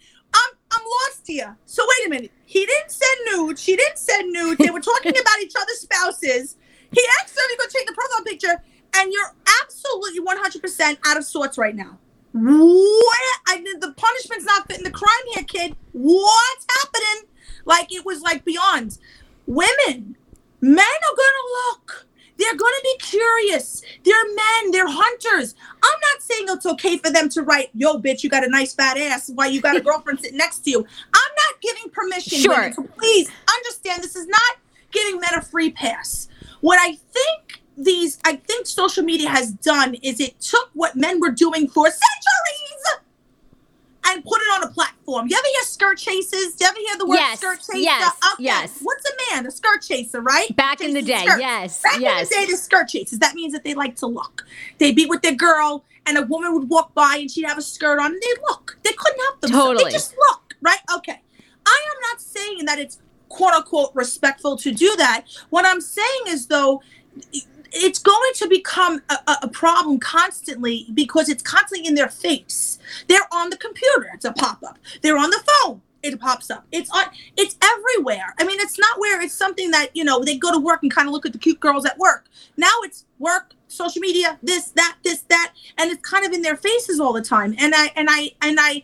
[SPEAKER 3] I'm lost here. So wait a minute. He didn't send nudes. She didn't send nudes. They were talking about each other's spouses. He asked her to go change the profile picture. and you're absolutely 100% out of sorts right now. The punishment's not fitting the crime here, kid. What's happening? Like, it was like beyond. Women, men are gonna look. They're gonna be curious. They're men. They're hunters. I'm not saying it's okay for them to write, "Yo, bitch, you got a nice fat ass. Why you got a girlfriend sitting next to you?" I'm not giving permission.
[SPEAKER 1] Sure.
[SPEAKER 3] Women, so please understand, this is not giving men a free pass. What I think social media has done is it took what men were doing for centuries and put it on a platform. You ever hear skirt chases? Do you ever hear the word skirt chaser?
[SPEAKER 1] Yes.
[SPEAKER 3] What's a man? A skirt chaser, right?
[SPEAKER 1] Back in the day, yes.
[SPEAKER 3] Back in the day, the skirt chasers. That means that they like to look. They'd be with their girl, and a woman would walk by, and she'd have a skirt on, and they'd look. They couldn't help themselves.
[SPEAKER 1] Totally.
[SPEAKER 3] They just look, right? Okay. I am not saying that it's quote-unquote respectful to do that. What I'm saying is, though, it's going to become a problem constantly because it's constantly in their face. They're on the computer. It's a pop-up. They're on the phone. It pops up. It's everywhere. I mean, it's not where it's something that, they go to work and kind of look at the cute girls at work. Now it's work, social media, this, that, and it's kind of in their faces all the time. And I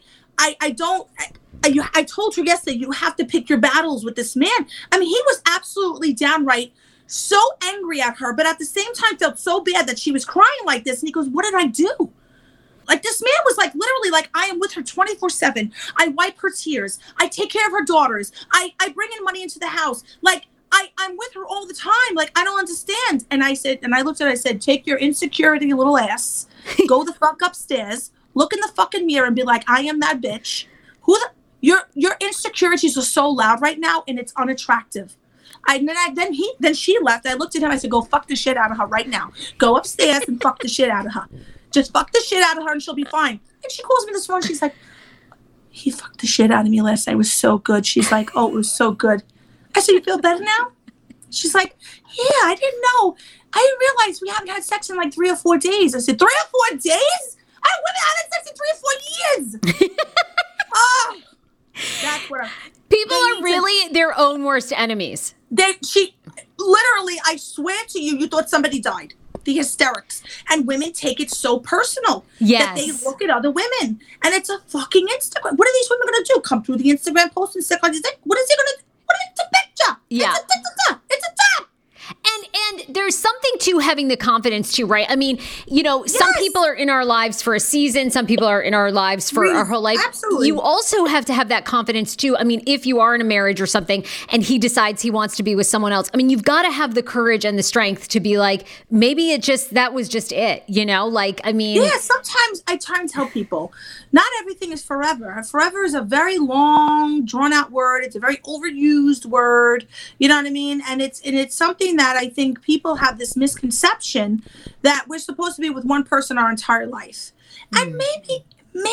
[SPEAKER 3] told her yesterday, you have to pick your battles with this man. I mean, he was absolutely downright so angry at her, but at the same time felt so bad that she was crying like this. And he goes, what did I do? Like, this man was like, literally, like, I am with her 24/7. I wipe her tears. I take care of her daughters. I bring in money into the house. Like, I'm with her all the time. Like, I don't understand. And I looked at her, I said, take your insecurity little ass, go the fuck upstairs, look in the fucking mirror and be like, I am that bitch. Your insecurities are so loud right now, and it's unattractive. Then she left. I looked at him. I said, go fuck the shit out of her right now. Go upstairs and fuck the shit out of her. Just fuck the shit out of her and she'll be fine. And she calls me this morning. She's like, he fucked the shit out of me last night. It was so good. She's like, oh, it was so good. I said, you feel better now? She's like, yeah, I didn't know. I didn't realize we haven't had sex in like 3 or 4 days. I said, 3 or 4 days? Women haven't had sex in 3 or 4 years. Oh, that's what
[SPEAKER 1] People are really their own worst enemies.
[SPEAKER 3] Literally, I swear to you, you thought somebody died. The hysterics. And women take it so personal that they look at other women. And it's a fucking Instagram. What are these women going to do? Come through the Instagram post and stick on his dick? What is he going to do? It's a picture.
[SPEAKER 1] Yeah.
[SPEAKER 3] It's a tap.
[SPEAKER 1] And there's something to having the confidence too, right? I mean, some people are in our lives for a season. Some people are in our lives for our whole life.
[SPEAKER 3] Absolutely.
[SPEAKER 1] You also have to have that confidence too. I mean, if you are in a marriage or something and he decides he wants to be with someone else, I mean, you've got to have the courage and the strength to be like, maybe that was just it, Like, I mean.
[SPEAKER 3] Yeah, sometimes I try and tell people, not everything is forever. Forever is a very long, drawn out word. It's a very overused word. You know what I mean? And it's something that I think people have this misconception that we're supposed to be with one person our entire life. And maybe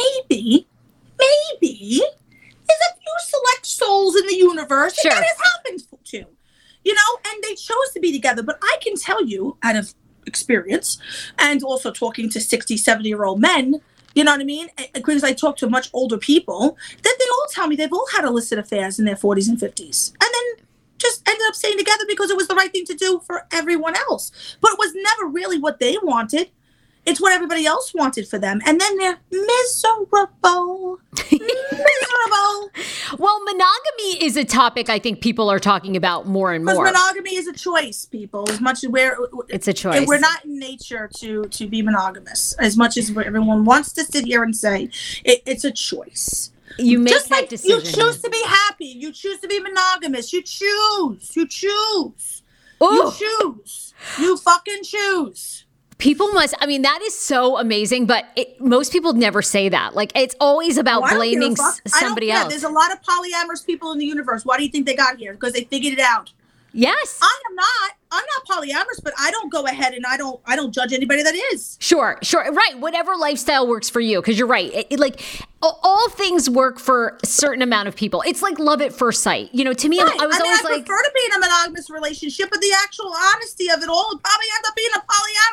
[SPEAKER 3] there's a few select souls in the universe that has happened to, and they chose to be together. But I can tell you out of experience and also talking to 60, 70-year-old men, you know what I mean? Because I talk to much older people, that they all tell me they've all had illicit affairs in their 40s and 50s. And then just ended up staying together because it was the right thing to do for everyone else. But it was never really what they wanted. It's what everybody else wanted for them. And then they're miserable. Miserable.
[SPEAKER 1] Well, monogamy is a topic I think people are talking about more and more.
[SPEAKER 3] Because monogamy is a choice, people. As much as
[SPEAKER 1] it's a choice.
[SPEAKER 3] We're not in nature to be monogamous. As much as everyone wants to sit here and say it's a choice.
[SPEAKER 1] You make
[SPEAKER 3] just
[SPEAKER 1] that
[SPEAKER 3] like
[SPEAKER 1] decision.
[SPEAKER 3] You choose to be happy. You choose to be monogamous. You choose. You choose.
[SPEAKER 1] Ooh.
[SPEAKER 3] You choose. You fucking choose.
[SPEAKER 1] People must, I mean, that is so amazing, but most people never say that. Like, it's always about blaming somebody else.
[SPEAKER 3] There's a lot of polyamorous people in the universe. Why do you think they got here? Because they figured it out.
[SPEAKER 1] Yes.
[SPEAKER 3] I'm not polyamorous, but I don't go ahead and I don't judge anybody that is.
[SPEAKER 1] Sure. Right. Whatever lifestyle works for you. Because you're right. All things work for a certain amount of people. It's like love at first sight. To me,
[SPEAKER 3] right.
[SPEAKER 1] I
[SPEAKER 3] prefer to be in a monogamous relationship, but the actual honesty of it all would probably end up being a polyamorous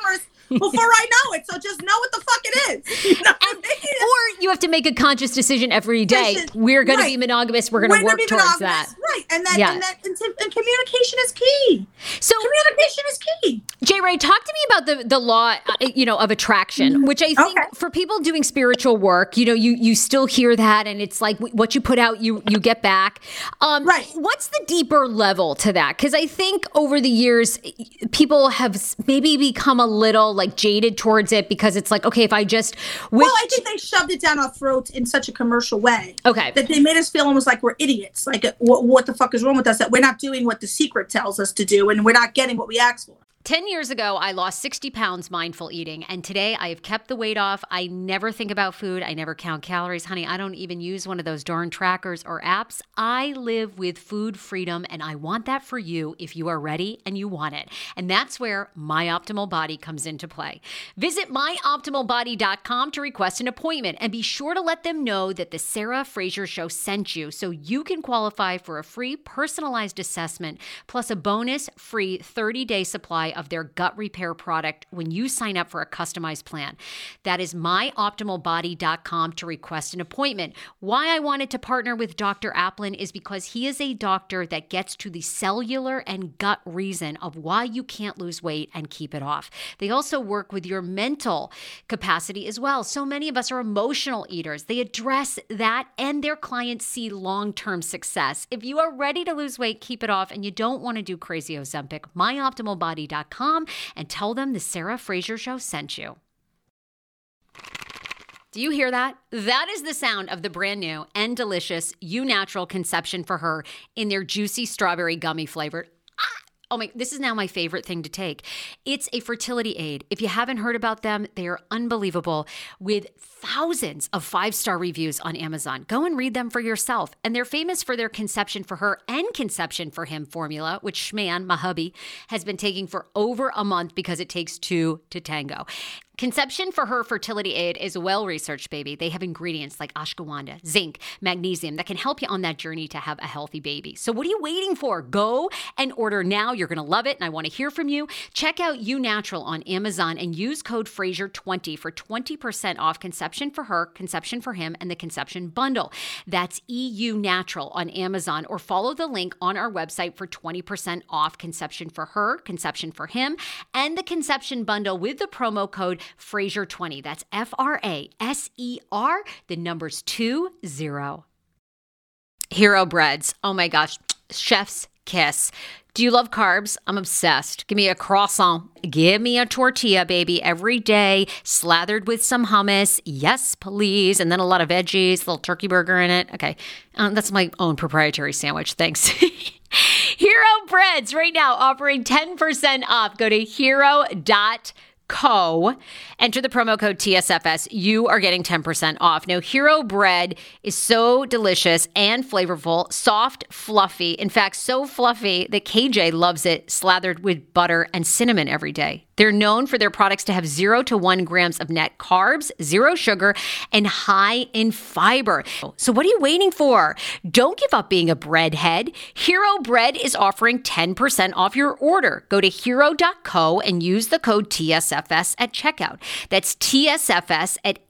[SPEAKER 3] before I know it. So just know what the fuck it is. You know what I mean?
[SPEAKER 1] Or you have to make a conscious decision every day. We're going to be monogamous. We're going to work towards that.
[SPEAKER 3] Right. And communication is key.
[SPEAKER 1] So
[SPEAKER 3] communication is key.
[SPEAKER 1] J. Ray, talk to me about the law, of attraction, which I think for people doing spiritual work, you still hear that, and it's like what you put out, you get back.
[SPEAKER 3] Right.
[SPEAKER 1] What's the deeper level to that? Because I think over the years, people have maybe become a little like jaded towards it because it's like, okay, if I just wish.
[SPEAKER 3] Well, I think they shoved it down our throats in such a commercial way.
[SPEAKER 1] Okay.
[SPEAKER 3] That they made us feel almost like we're idiots. Like, what the fuck is wrong with us? That we're not doing what The Secret tells us to do, and we're not getting what we asked for.
[SPEAKER 1] 10 years ago, I lost 60 pounds mindful eating, and today I have kept the weight off. I never think about food. I never count calories. Honey, I don't even use one of those darn trackers or apps. I live with food freedom, and I want that for you if you are ready and you want it. And that's where My Optimal Body comes into play. Visit myoptimalbody.com to request an appointment, and be sure to let them know that the Sarah Fraser Show sent you so you can qualify for a free personalized assessment plus a bonus free 30-day supply of their gut repair product when you sign up for a customized plan. That is myoptimalbody.com to request an appointment. Why I wanted to partner with Dr. Applin is because he is a doctor that gets to the cellular and gut reason of why you can't lose weight and keep it off. They also work with your mental capacity as well. So many of us are emotional eaters. They address that, and their clients see long-term success. If you are ready to lose weight, keep it off, and you don't want to do crazy Ozempic, myoptimalbody.com, and tell them the Sarah Fraser Show sent you. Do you hear that? That is the sound of the brand new and delicious Eu Natural Conception for Her in their juicy strawberry gummy flavor. Oh my, this is now my favorite thing to take. It's a fertility aid. If you haven't heard about them, they are unbelievable with thousands of 5-star reviews on Amazon. Go and read them for yourself. And they're famous for their Conception for Her and Conception for Him formula, which Schman, my hubby, has been taking for over a month because it takes two to tango. Conception for Her fertility aid is well-researched, baby. They have ingredients like ashwagandha, zinc, magnesium that can help you on that journey to have a healthy baby. So what are you waiting for? Go and order now. You're going to love it, and I want to hear from you. Check out Eu Natural on Amazon and use code Fraser20 for 20% off Conception for Her, Conception for Him, and the Conception Bundle. That's EU Natural on Amazon, or follow the link on our website for 20% off Conception for Her, Conception for Him, and the Conception Bundle with the promo code Fraser20. That's FRASER, the numbers 20. Hero Breads. Oh my gosh. Chef's kiss. Do you love carbs? I'm obsessed. Give me a croissant. Give me a tortilla, baby, every day, slathered with some hummus. Yes, please. And then a lot of veggies, a little turkey burger in it. Okay. That's my own proprietary sandwich. Thanks. Hero Breads right now offering 10% off. Go to hero.co. Enter the promo code TSFS. You are getting 10% off. Now, Hero Bread is so delicious and flavorful, soft, fluffy. In fact, so fluffy that KJ loves it slathered with butter and cinnamon every day. They're known for their products to have 0 to 1 grams of net carbs, 0 sugar, and high in fiber. So what are you waiting for? Don't give up being a breadhead. Hero Bread is offering 10% off your order. Go to hero.co and use the code TSFS at checkout. That's TSFS at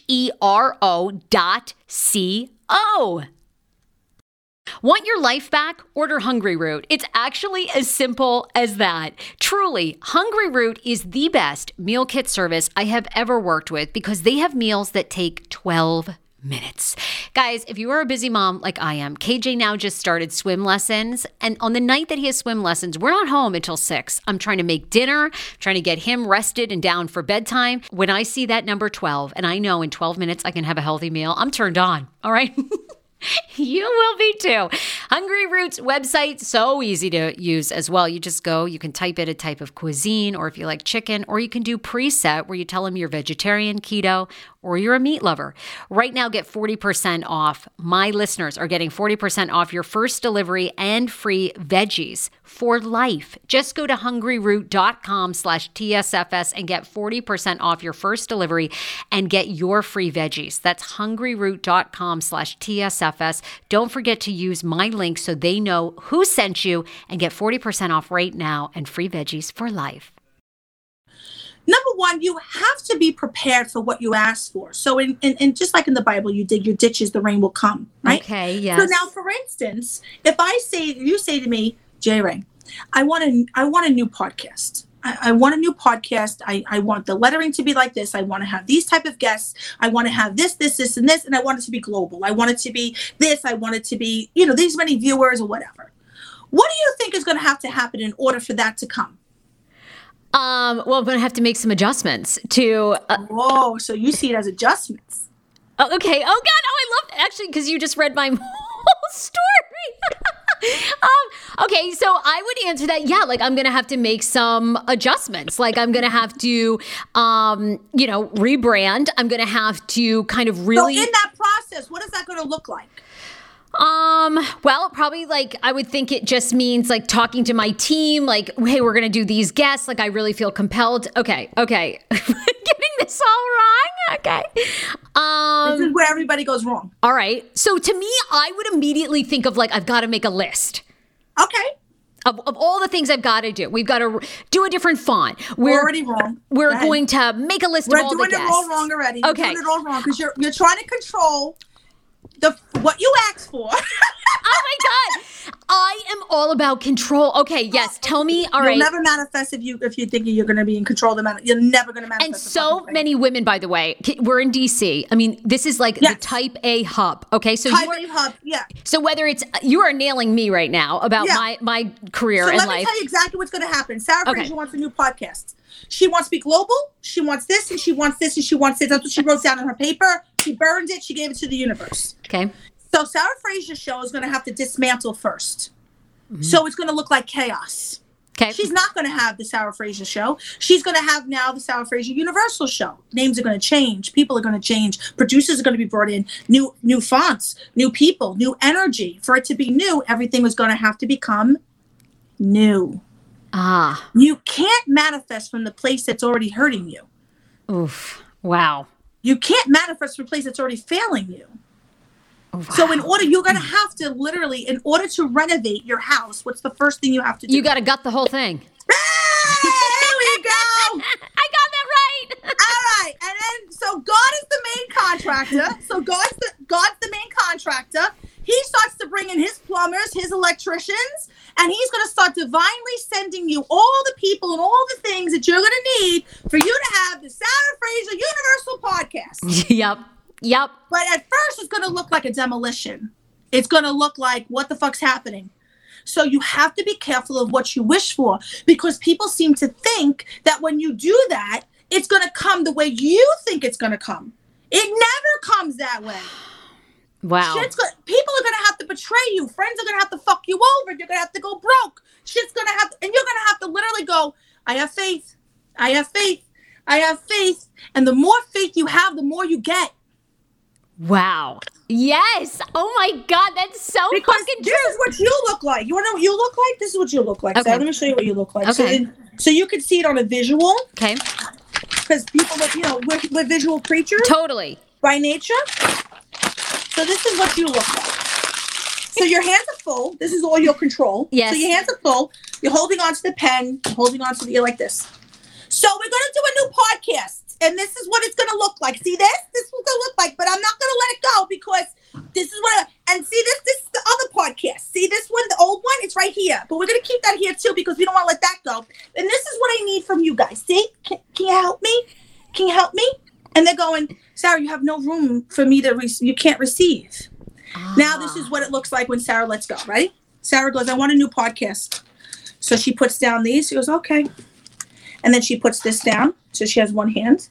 [SPEAKER 1] HERO.CO. Want your life back? Order Hungry Root. It's actually as simple as that. Truly, Hungry Root is the best meal kit service I have ever worked with because they have meals that take 12 minutes. Guys, if you are a busy mom like I am, KJ now just started swim lessons. And on the night that he has swim lessons, we're not home until 6. I'm trying to make dinner, trying to get him rested and down for bedtime. When I see that number 12, and I know in 12 minutes I can have a healthy meal, I'm turned on. All right. You will be too. Hungry Root's website, so easy to use as well. You just go, you can type in a type of cuisine, or if you like chicken, or you can do preset where you tell them you're vegetarian, keto, or you're a meat lover. Right now, get 40% off. My listeners are getting 40% off your first delivery and free veggies for life. Just go to hungryroot.com/TSFS and get 40% off your first delivery and get your free veggies. That's hungryroot.com/TSFS. Don't forget to use my link so they know who sent you and get 40% off right now and free veggies for life.
[SPEAKER 3] Number one, you have to be prepared for what you ask for. So in just like in the Bible, you dig your ditches, the rain will come, right?
[SPEAKER 1] Okay, yes.
[SPEAKER 3] So now, for instance, if you say to me, J. Ray, I want a new podcast. I want a new podcast. I want the lettering to be like this. I want to have these type of guests. I want to have this, and this, and I want it to be global. I want it to be this. I want it to be, these many viewers or whatever. What do you think is going to happen in order for that to come?
[SPEAKER 1] Well, I'm going to have to make some adjustments to.
[SPEAKER 3] Whoa! So you see it as adjustments?
[SPEAKER 1] Oh, okay. Oh God! Oh, I love actually because you just read my whole story. Okay, so I would answer that. Yeah, like I'm going to have to make some adjustments. Like I'm going to have to, rebrand. I'm going to have to kind of really.
[SPEAKER 3] So in that process, what is that going to look like?
[SPEAKER 1] Well, probably like I would think it just means like talking to my team, like, hey, we're gonna do these guests. Like I really feel compelled. Okay. Getting this all wrong. Okay.
[SPEAKER 3] This is where everybody goes wrong.
[SPEAKER 1] All right. So to me, I would immediately think of like I've got to make a list.
[SPEAKER 3] Okay.
[SPEAKER 1] Of all the things I've got to do. We've got to do a different font.
[SPEAKER 3] We're already wrong.
[SPEAKER 1] We're going to make a list of all the guests.
[SPEAKER 3] We're doing it all wrong already.
[SPEAKER 1] Okay.
[SPEAKER 3] We're doing it all wrong because you're trying to control what you asked for.
[SPEAKER 1] Oh my God. I am all about control. Okay, yes. Tell me. All right.
[SPEAKER 3] You'll never manifest if you think you're going to be in control of the matter. You're never going to manifest.
[SPEAKER 1] And so many women, by the way, we're in DC. I mean, this is like the type A hub. Okay, so
[SPEAKER 3] type A hub. Yeah.
[SPEAKER 1] So whether it's you are nailing me right now about my career and life.
[SPEAKER 3] So let me tell you exactly what's going to happen. Sarah Fraser wants a new podcast. She wants to be global. She wants this, and she wants this, and she wants this. That's what she wrote down on her paper. She burned it. She gave it to the universe.
[SPEAKER 1] Okay.
[SPEAKER 3] So Sarah Fraser's show is going to have to dismantle first. Mm-hmm. So it's going to look like chaos.
[SPEAKER 1] Okay.
[SPEAKER 3] She's not going to have the Sarah Fraser show. She's going to have now the Sarah Fraser Universal show. Names are going to change. People are going to change. Producers are going to be brought in. New fonts, new people, new energy. For it to be new, everything was going to have to become new.
[SPEAKER 1] Ah.
[SPEAKER 3] You can't manifest from the place that's already hurting you.
[SPEAKER 1] Oof. Wow.
[SPEAKER 3] You can't manifest from a place that's already failing you. Wow. So you're going to have to literally, in order to renovate your house, what's the first thing you have to do?
[SPEAKER 1] You got to gut the whole thing.
[SPEAKER 3] Hey, here we go.
[SPEAKER 1] I got that right.
[SPEAKER 3] All right. And then, so God is the main contractor. So God's the main contractor. He starts to bring in his plumbers, his electricians, and he's going to start divinely sending you all the people and all the things that you're going to need for you to have the Sarah Fraser Universal Podcast.
[SPEAKER 1] Yep.
[SPEAKER 3] But at first, it's going to look like a demolition. It's going to look like, what the fuck's happening? So you have to be careful of what you wish for, because people seem to think that when you do that, it's going to come the way you think it's going to come. It never comes that way.
[SPEAKER 1] Wow.
[SPEAKER 3] People are going to have to betray you. Friends are going to have to fuck you over. You're going to have to go broke. Shit's going to have to, and you're going to have to literally go, I have faith. I have faith. I have faith. And the more faith you have, the more you get.
[SPEAKER 1] Wow. Yes. Oh my God. That's so fucking true.
[SPEAKER 3] This is what you look like. You want to know what you look like? This is what you look like. Okay. So let me show you what you look like.
[SPEAKER 1] Okay.
[SPEAKER 3] So you can see it on a visual.
[SPEAKER 1] Okay.
[SPEAKER 3] Because people, we're visual creatures.
[SPEAKER 1] Totally.
[SPEAKER 3] By nature. So this is what you look like. So your hands are full. This is all your control.
[SPEAKER 1] Yes.
[SPEAKER 3] So your hands are full. You're holding on to the pen. Holding on to the ear like this. So we're going to do a new podcast. And this is what it's going to look like. See this? This is what it's going to look like. But I'm not going to let it go because this is what and see this? This is the other podcast. See this one? The old one? It's right here. But we're going to keep that here too because we don't want to let that go. And this is what I need from you guys. See? Can you help me? Can you help me? And they're going, Sarah, you have no room for me to you can't receive. Now this is what it looks like when Sarah lets go. Ready? Sarah goes, I want a new podcast. So she puts down these. She goes, okay. And then she puts this down. So she has one hand.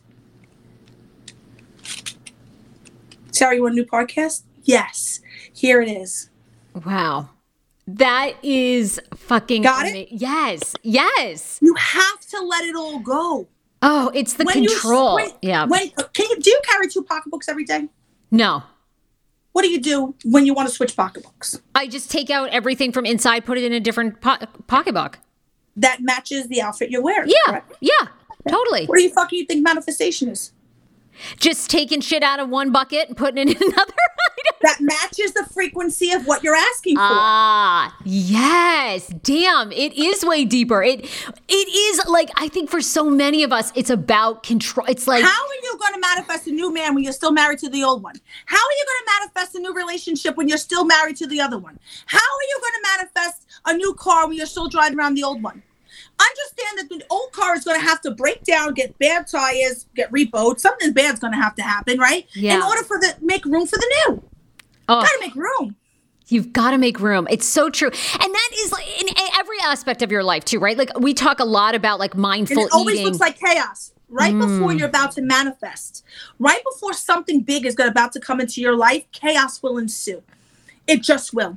[SPEAKER 3] Sarah, you want a new podcast? Yes. Here it is.
[SPEAKER 1] Wow. That is fucking
[SPEAKER 3] Got it?
[SPEAKER 1] Yes. Yes.
[SPEAKER 3] You have to let it all go.
[SPEAKER 1] Oh, it's the control. Yeah.
[SPEAKER 3] Do you carry 2 pocketbooks every day?
[SPEAKER 1] No.
[SPEAKER 3] What do you do when you want to switch pocketbooks?
[SPEAKER 1] I just take out everything from inside, put it in a different pocketbook.
[SPEAKER 3] That matches the outfit you're wearing.
[SPEAKER 1] Yeah.
[SPEAKER 3] Correct?
[SPEAKER 1] Yeah. Totally.
[SPEAKER 3] What do you fucking think manifestation is?
[SPEAKER 1] Just taking shit out of one bucket and putting it in another. I don't
[SPEAKER 3] that matches the frequency of what you're asking for.
[SPEAKER 1] Ah, yes. Damn, it is way deeper. It is like, I think for so many of us, it's about control. It's like,
[SPEAKER 3] how are you going to manifest a new man when you're still married to the old one? How are you going to manifest a new relationship when you're still married to the other one? How are you going to manifest a new car when you're still driving around the old one? Understand that the old car is going to have to break down, get bad tires, get repoed. Something bad's going to have to happen, right?
[SPEAKER 1] Yeah.
[SPEAKER 3] In order for make room for the new.
[SPEAKER 1] oh,
[SPEAKER 3] Got to make room.
[SPEAKER 1] you've got to make room. It's so true. And that is like in every aspect of your life too, right? Like we talk a lot about like mindful
[SPEAKER 3] And it always
[SPEAKER 1] eating.
[SPEAKER 3] looks like chaos. Right before you're about to manifest, right before something big is about to come into your life, chaos will ensue. It just will.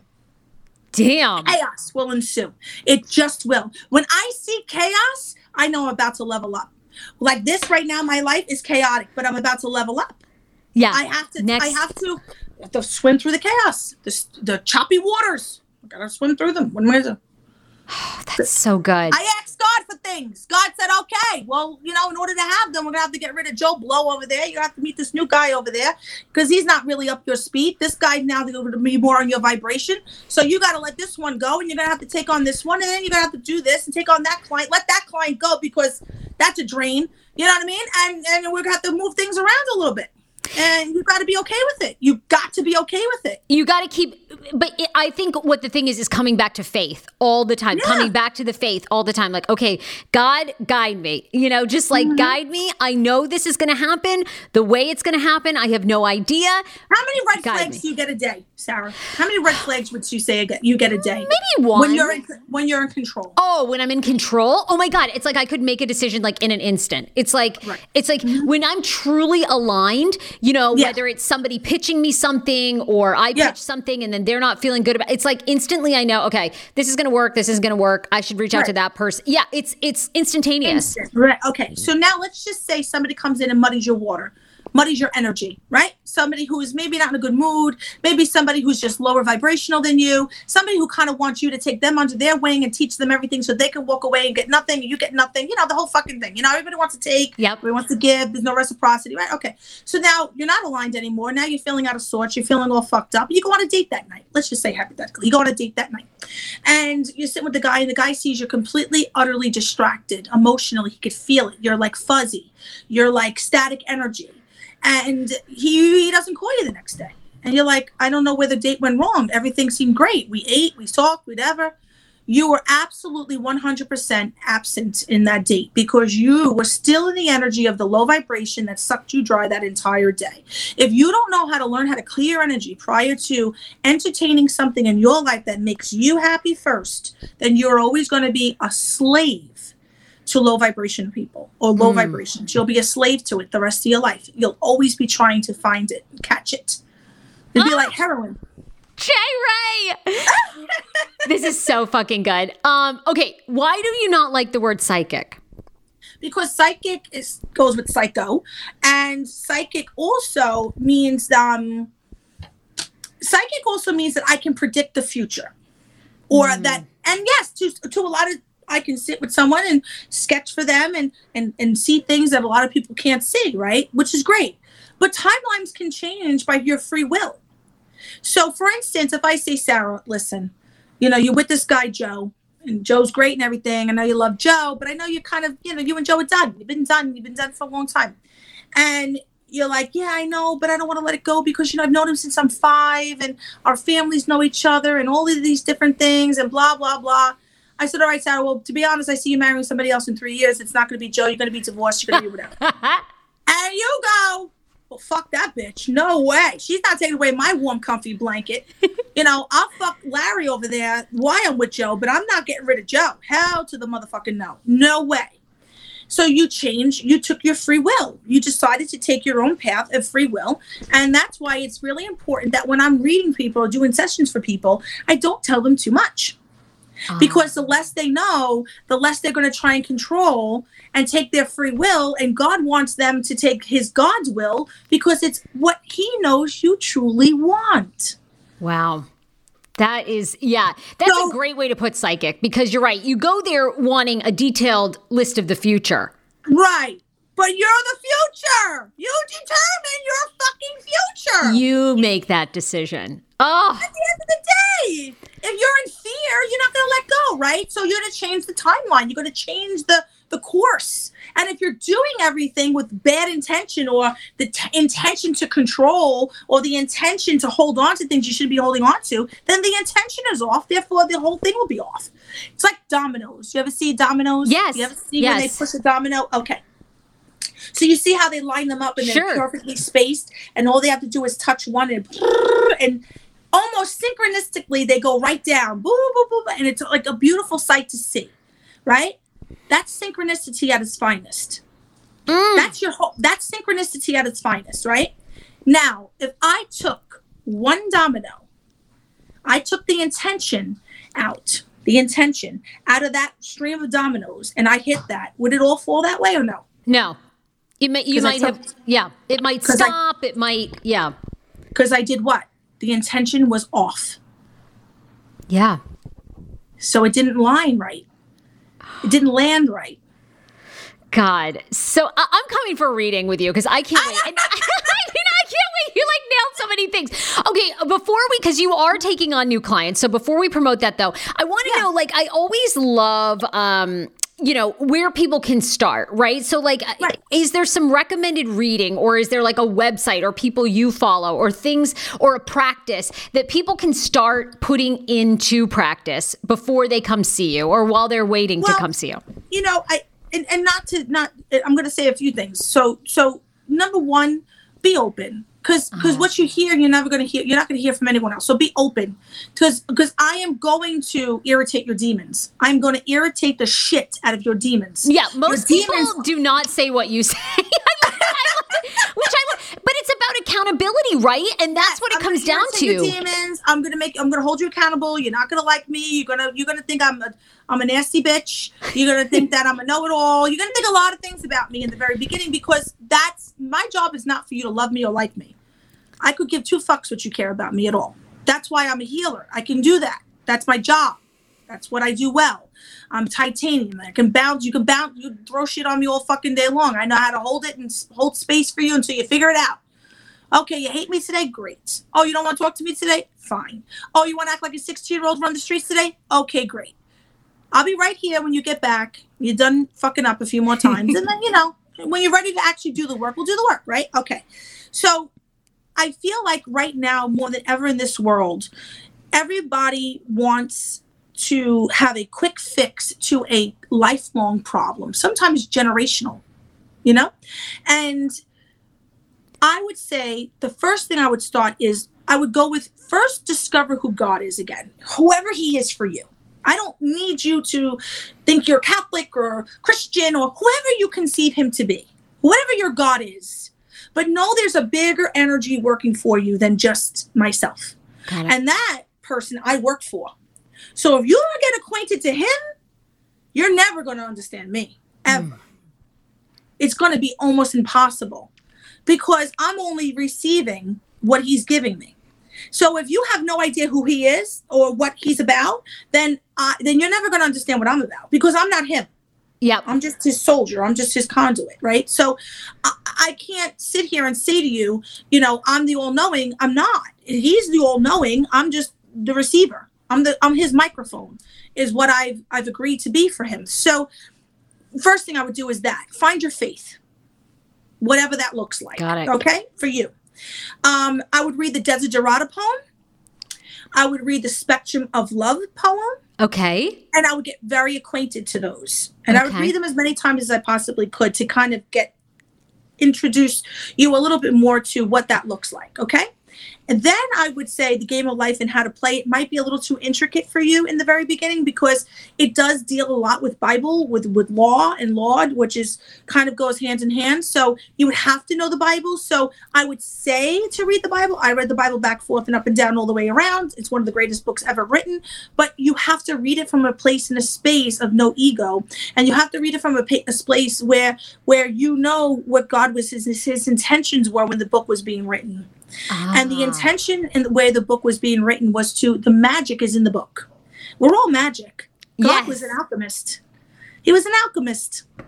[SPEAKER 1] Damn.
[SPEAKER 3] Chaos will ensue. It just will. When I see chaos, I know I'm about to level up. Like this right now, my life is chaotic, but I'm about to level up.
[SPEAKER 1] Yeah.
[SPEAKER 3] I have to.
[SPEAKER 1] Next.
[SPEAKER 3] I have to swim through the chaos, the choppy waters. I gotta swim through them. What am I gonna do?
[SPEAKER 1] That's so good.
[SPEAKER 3] I asked God for things. God said, okay, well, in order to have them, we're going to have to get rid of Joe Blow over there. You have to meet this new guy over there because he's not really up your speed. This guy now going to be more on your vibration. So you got to let this one go and you're going to have to take on this one. And then you're going to have to do this and take on that client. Let that client go because that's a drain. You know what I mean? And we're going to have to move things around a little bit. And you got to be okay with it. You got to be okay with it.
[SPEAKER 1] You got to keep, but I think what the thing is coming back to faith all the time, coming back to the faith all the time. Like, okay, God, guide me, just like guide me. I know this is going to happen the way it's going to happen. I have no idea.
[SPEAKER 3] How many red flags do you get a day, Sarah? How many red flags would you say you get a day?
[SPEAKER 1] Maybe one.
[SPEAKER 3] When you're in control.
[SPEAKER 1] Oh, when I'm in control? Oh my God. It's like I could make a decision like in an instant. It's like, when I'm truly aligned, whether it's somebody pitching me something or I pitch something and then they're not feeling good about it. It's like instantly I know, okay, this is going to work. This is going to work. I should reach out to that person. Yeah, it's instantaneous.
[SPEAKER 3] Right. Okay. So now let's just say somebody comes in and muddies your water, muddies your energy, right? Somebody who is maybe not in a good mood, maybe somebody who's just lower vibrational than you, somebody who kind of wants you to take them under their wing and teach them everything so they can walk away and get nothing, and you get nothing, the whole fucking thing. Everybody wants to take, everybody wants to give, there's no reciprocity, right? Okay. So now you're not aligned anymore. Now you're feeling out of sorts, you're feeling all fucked up. You go on a date that night. Let's just say hypothetically, you go on a date that night and you're sitting with the guy and the guy sees you're completely, utterly distracted emotionally. He could feel it. You're like fuzzy. You're like static energy. And he doesn't call you the next day. And you're like, I don't know where the date went wrong. Everything seemed great. We ate, we talked, whatever. You were absolutely 100% absent in that date because you were still in the energy of the low vibration that sucked you dry that entire day. If you don't know how to learn how to clear energy prior to entertaining something in your life that makes you happy first, then you're always going to be a slave to low vibration people or low vibrations. You'll be a slave to it the rest of your life. You'll always be trying to find it, catch it. It'll be like heroin.
[SPEAKER 1] J. Ray! This is so fucking good. Okay, why do you not like the word psychic?
[SPEAKER 3] Because psychic goes with psycho, and psychic also means that I can predict the future, or that. And yes, to a lot of. I can sit with someone and sketch for them and see things that a lot of people can't see, right? Which is great. But timelines can change by your free will. So, for instance, if I say, Sarah, listen, you're with this guy, Joe, and Joe's great and everything. I know you love Joe, but I know you kind of, you and Joe are done. You've been done for a long time. And you're like, yeah, I know, but I don't want to let it go because, I've known him since I'm 5 and our families know each other and all of these different things and blah, blah, blah. I said, all right, Sarah, well, to be honest, I see you marrying somebody else in 3 years. It's not going to be Joe. You're going to be divorced. You're going to be whatever. And you go, well, fuck that bitch. No way. She's not taking away my warm, comfy blanket. I'll fuck Larry over there while I'm with Joe, but I'm not getting rid of Joe. Hell to the motherfucking no. No way. So you took your free will. You decided to take your own path of free will. And that's why it's really important that when I'm reading people or doing sessions for people, I don't tell them too much. Because the less they know, the less they're going to try and control and take their free will. And God wants them to take his God's will because it's what he knows you truly want.
[SPEAKER 1] Wow. That is, that's a great way to put psychic because you're right. You go there wanting a detailed list of the future.
[SPEAKER 3] Right. But you're the future. You determine your fucking future.
[SPEAKER 1] You make that decision. Oh.
[SPEAKER 3] At the end of the day, if you're in fear, you're not going to let go, right? So you're going to change the timeline. You're going to change the course. And if you're doing everything with bad intention or the intention to control or the intention to hold on to things you should be holding on to, then the intention is off. Therefore, the whole thing will be off. It's like dominoes. You ever see dominoes?
[SPEAKER 1] Yes.
[SPEAKER 3] You ever see when they push a domino? Okay. So you see how they line them up and they're perfectly spaced, and all they have to do is touch one and almost synchronistically they go right down. Boom, boom, boom, and it's like a beautiful sight to see, right? That's synchronicity at its finest. That's synchronicity at its finest, right? Now, if I took one domino, I took the intention out of that stream of dominoes, and I hit that, would it all fall that way or no?
[SPEAKER 1] No. You might have, it might stop, it might,
[SPEAKER 3] Because I did what? The intention was off.
[SPEAKER 1] Yeah.
[SPEAKER 3] So it didn't line right. It didn't land right.
[SPEAKER 1] God. So I'm coming for a reading with you because I can't wait. I can't wait. You like nailed so many things. Okay, because you are taking on new clients. So before we promote that though, I want to know, like, I always love, where people can start, right? So is there some recommended reading, or is there like a website or people you follow or things or a practice that people can start putting into practice before they come see you or while they're waiting to come see you?
[SPEAKER 3] I'm going to say a few things. So number one, be open. Because what you hear, you're not going to hear from anyone else. So be open. Because I am going to irritate your demons. I'm going to irritate the shit out of your demons.
[SPEAKER 1] Yeah, most people do not say what you say. But it's about accountability, right? And that's what it comes down to.
[SPEAKER 3] Your demons. I'm gonna hold you accountable. You're not gonna like me. You're gonna think I'm a nasty bitch. You're gonna think that I'm a know-it-all. You're gonna think a lot of things about me in the very beginning, because that's my job is not for you to love me or like me. I could give two fucks what you care about me at all. That's why I'm a healer. I can do that. That's my job. That's what I do well. I'm titanium. I can bounce. You throw shit on me all fucking day long. I know how to hold it and hold space for you until you figure it out. Okay, you hate me today? Great. Oh, you don't want to talk to me today? Fine. Oh, you want to act like a 16-year-old run the streets today? Okay, great. I'll be right here when you get back. You're done fucking up a few more times. And then, when you're ready to actually do the work, we'll do the work, right? Okay. So I feel like right now, more than ever in this world, everybody wants to have a quick fix to a lifelong problem, sometimes generational, And I would say the first thing I would start is I would go with first discover who God is again, whoever he is for you. I don't need you to think you're Catholic or Christian or whoever you conceive him to be, whoever your God is. But know there's a bigger energy working for you than just myself. And that person I worked for. So if you don't get acquainted to him, you're never going to understand me, ever. It's going to be almost impossible because I'm only receiving what he's giving me. So if you have no idea who he is or what he's about, then you're never going to understand what I'm about, because I'm not him.
[SPEAKER 1] Yeah,
[SPEAKER 3] I'm just his soldier. I'm just his conduit, right? So I can't sit here and say to you, I'm the all-knowing. I'm not. He's the all-knowing. I'm just the receiver. I'm his microphone is what I've agreed to be for him. So first thing I would do is that find your faith, whatever that looks like.
[SPEAKER 1] Got it.
[SPEAKER 3] Okay. For you. I would read the Desiderata poem. I would read the Spectrum of Love poem.
[SPEAKER 1] Okay.
[SPEAKER 3] And I would get very acquainted to those. And I would read them as many times as I possibly could to kind of introduce you a little bit more to what that looks like. Okay. And then I would say the Game of Life and how to play it might be a little too intricate for you in the very beginning, because it does deal a lot with Bible, with law and laud, which is kind of goes hand in hand. So you would have to know the Bible. So I would say to read the Bible. I read the Bible back, forth, and up and down all the way around. It's one of the greatest books ever written. But you have to read it from a place and a space of no ego. And you have to read it from a place where you know what God was, his intentions were when the book was being written. And the intention in the way the book was being written was the magic is in the book. We're all magic. God was an alchemist. He was an alchemist.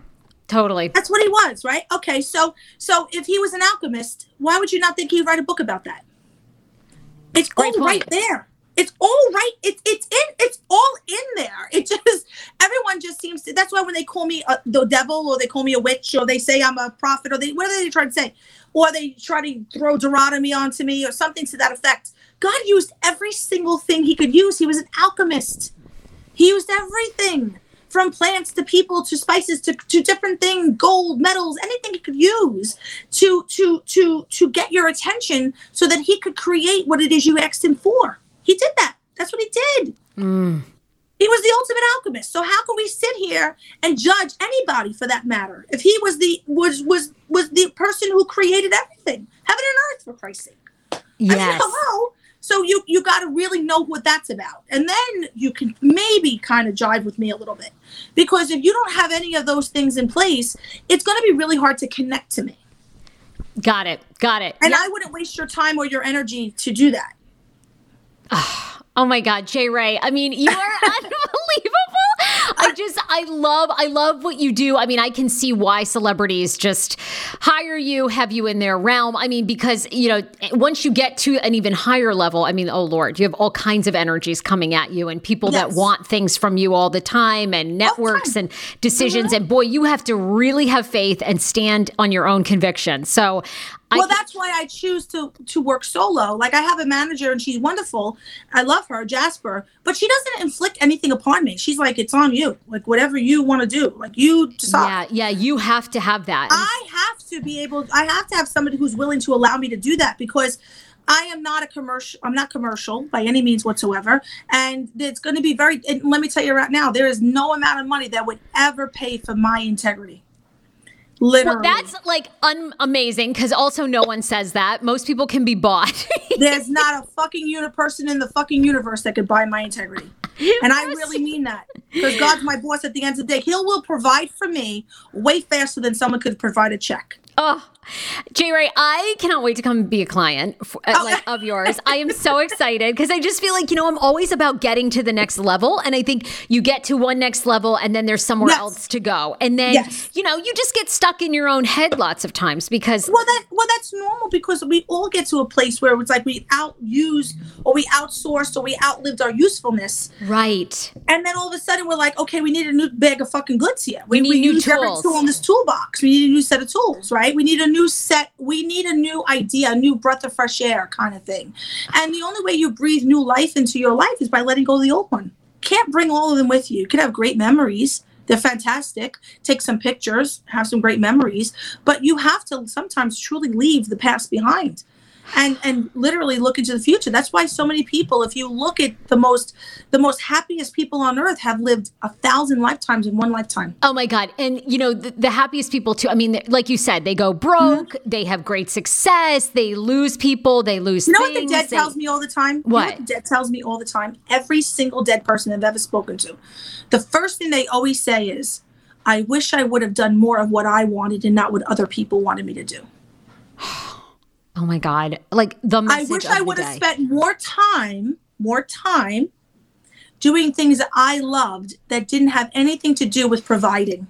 [SPEAKER 1] Totally.
[SPEAKER 3] That's what he was, right? Okay, so if he was an alchemist, why would you not think he'd write a book about that? It's
[SPEAKER 1] Great
[SPEAKER 3] all right
[SPEAKER 1] point.
[SPEAKER 3] there. It's all right. It's all in there. It just, everyone just seems to, that's why when they call me the devil, or they call me a witch, or they say I'm a prophet, or whatever they try to say, or they try to throw Deuteronomy onto me or something to that effect. God used every single thing he could use. He was an alchemist. He used everything from plants to people to spices to different things, gold, metals, anything he could use to get your attention so that he could create what it is you asked him for. He did that. That's what he did. He was the ultimate alchemist. So how can we sit here and judge anybody for that matter if he was the person who created everything, heaven and earth, for Christ's sake?
[SPEAKER 1] Yes.
[SPEAKER 3] I mean, hello. So you got to really know what that's about, and then you can maybe kind of jive with me a little bit, because if you don't have any of those things in place, it's going to be really hard to connect to me.
[SPEAKER 1] Got it.
[SPEAKER 3] And I wouldn't waste your time or your energy to do that.
[SPEAKER 1] Oh my God, J. Ray. I mean, you are unbelievable. I love what you do. I mean, I can see why celebrities just hire you, have you in their realm. I mean, because, once you get to an even higher level, I mean, oh Lord, you have all kinds of energies coming at you and people that want things from you all the time, and networks and decisions. And boy, you have to really have faith and stand on your own conviction. So that's why I choose to work solo. Like, I have a manager and she's wonderful. I love her, Jasper, but she doesn't inflict anything upon me. She's like, it's on you. Like, whatever you want to do, like, you decide. Yeah, you have to have that. I have to have somebody who's willing to allow me to do that, because I am not I'm not commercial by any means whatsoever. And it's going to be and let me tell you right now, there is no amount of money that would ever pay for my integrity. Literally. Well, that's like amazing, because also no one says that. Most people can be bought. There's not a fucking person in the fucking universe that could buy my integrity. And I really mean that, because God's my boss at the end of the day. He will provide for me way faster than someone could provide a check. Oh, J. Ray, I cannot wait to come be a client of yours. I am so excited, because I just feel like, I'm always about getting to the next level. And I think you get to one next level and then there's somewhere else to go. And then, you just get stuck in your own head lots of times, because. Well, that's normal, because we all get to a place where it's like we outused or we outsourced or we outlived our usefulness. Right. And then all of a sudden we're like, okay, we need a new bag of fucking goods here. We need new tools. Every tool in this toolbox. We need a new set of tools, right? We need a new set. We need a new idea, a new breath of fresh air kind of thing. And the only way you breathe new life into your life is by letting go of the old one. Can't bring all of them with you. You can have great memories. They're fantastic. Take some pictures, have some great memories, but you have to sometimes truly leave the past behind and literally look into the future. That's why so many people, if you look at the most happiest people on earth, have lived 1,000 lifetimes in one lifetime. Oh my God. And the happiest people too, I mean, like you said, they go broke, they have great success, they lose people, they lose things. What the dead tells me all the time? What? You know what the dead tells me all the time? Every single dead person I've ever spoken to, the first thing they always say is, I wish I would have done more of what I wanted and not what other people wanted me to do. Oh my God. Like the message. I wish I would have spent more time doing things that I loved that didn't have anything to do with providing.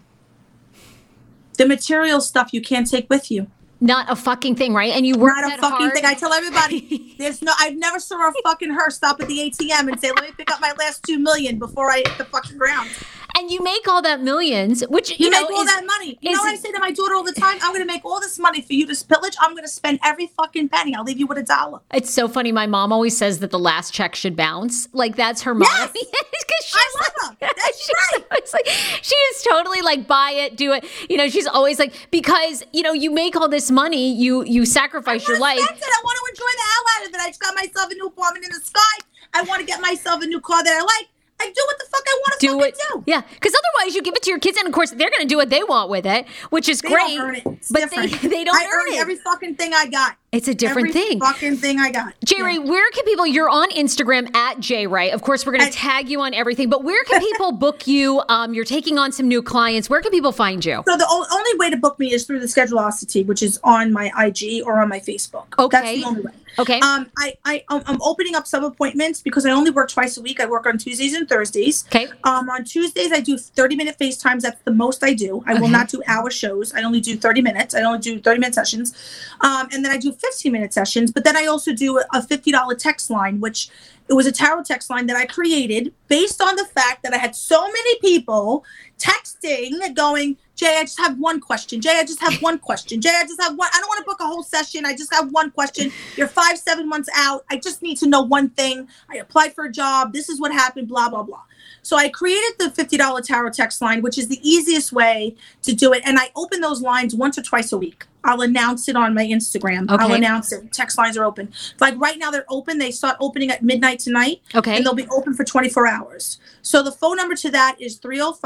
[SPEAKER 1] The material stuff you can't take with you. Not a fucking thing, right? And you work not a fucking hard. Thing. I tell everybody, I've never saw a fucking hearse stop at the ATM and say, let me pick up my last $2 million before I hit the fucking ground. And you make all that millions, which you make all that money. You know what I say to my daughter all the time? I'm going to make all this money for you to pillage. I'm going to spend every fucking penny. I'll leave you with $1. It's so funny. My mom always says that the last check should bounce. Like that's her motto. Yes! I love her. That's right. It's like, she is totally like, buy it, do it. She's always like, because, you make all this money, you sacrifice your life. I want to enjoy the hell out of it. I just got myself a new apartment in the sky. I want to get myself a new car that I like. I do what the fuck I want to do. Yeah, because otherwise you give it to your kids, and of course they're going to do what they want with it, which is great. Don't earn it. But they don't earn it. Every fucking thing I got. It's a different
[SPEAKER 3] Every
[SPEAKER 1] thing.
[SPEAKER 3] fucking thing I got.
[SPEAKER 1] J. Ray, where can people, you're on Instagram at J. Ray. Of course, we're going to tag you on everything, but where can people book you? You're taking on some new clients. Where can people find you?
[SPEAKER 3] So the only way to book me is through the Schedulosity, which is on my IG or on my Facebook.
[SPEAKER 1] Okay.
[SPEAKER 3] That's the only way.
[SPEAKER 1] Okay.
[SPEAKER 3] I'm opening up some appointments because I only work twice a week. I work on Tuesdays and Thursdays.
[SPEAKER 1] Okay.
[SPEAKER 3] On Tuesdays, I do 30-minute FaceTimes. That's the most I do. I will not do hour shows. I only do 30 minutes. I only do 30-minute sessions. And then I do 15-minute sessions. But then I also do a $50 text line, which it was a tarot text line that I created based on the fact that I had so many people texting going, Jay, I just have one question. Jay, I just have one question. Jay, I just have one. I don't want to book a whole session. I just have one question. You're 5-7 months out. I just need to know one thing. I applied for a job. This is what happened, blah, blah, blah. So I created the $50 tarot text line, which is the easiest way to do it. And I open those lines once or twice a week. I'll announce it on my Instagram.
[SPEAKER 1] Okay.
[SPEAKER 3] I'll announce it. Text lines are open. Like right now they're open. They start opening at midnight tonight.
[SPEAKER 1] Okay.
[SPEAKER 3] And they'll be open for 24 hours. So the phone number to that is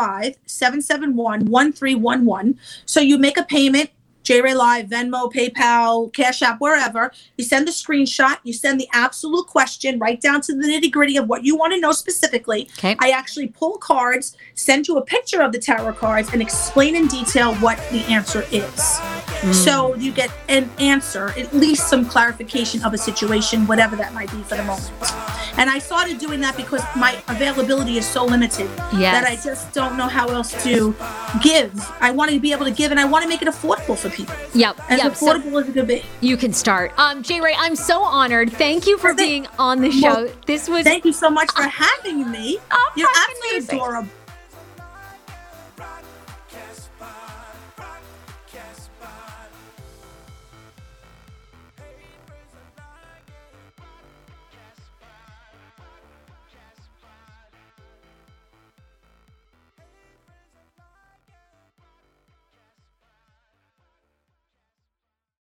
[SPEAKER 3] 305-771-1311. So you make a payment. J-Ray Live, Venmo, PayPal, Cash App, wherever. You send the screenshot. You send the absolute question right down to the nitty-gritty of what you want to know specifically.
[SPEAKER 1] Okay.
[SPEAKER 3] I actually pull cards, send you a picture of the tarot cards, and explain in detail what the answer is. So you get an answer, at least some clarification of a situation, whatever that might be for the moment. And I started doing that because my availability is so limited that I just don't know how else to give. I want to be able to give, and I want to make it affordable for people.
[SPEAKER 1] Yep.
[SPEAKER 3] As affordable as it could be.
[SPEAKER 1] You can start. J. Ray, I'm so honored. Thank you for being on the show. This was.
[SPEAKER 3] Thank you so much for having me.
[SPEAKER 1] Oh,
[SPEAKER 3] You're absolutely adorable.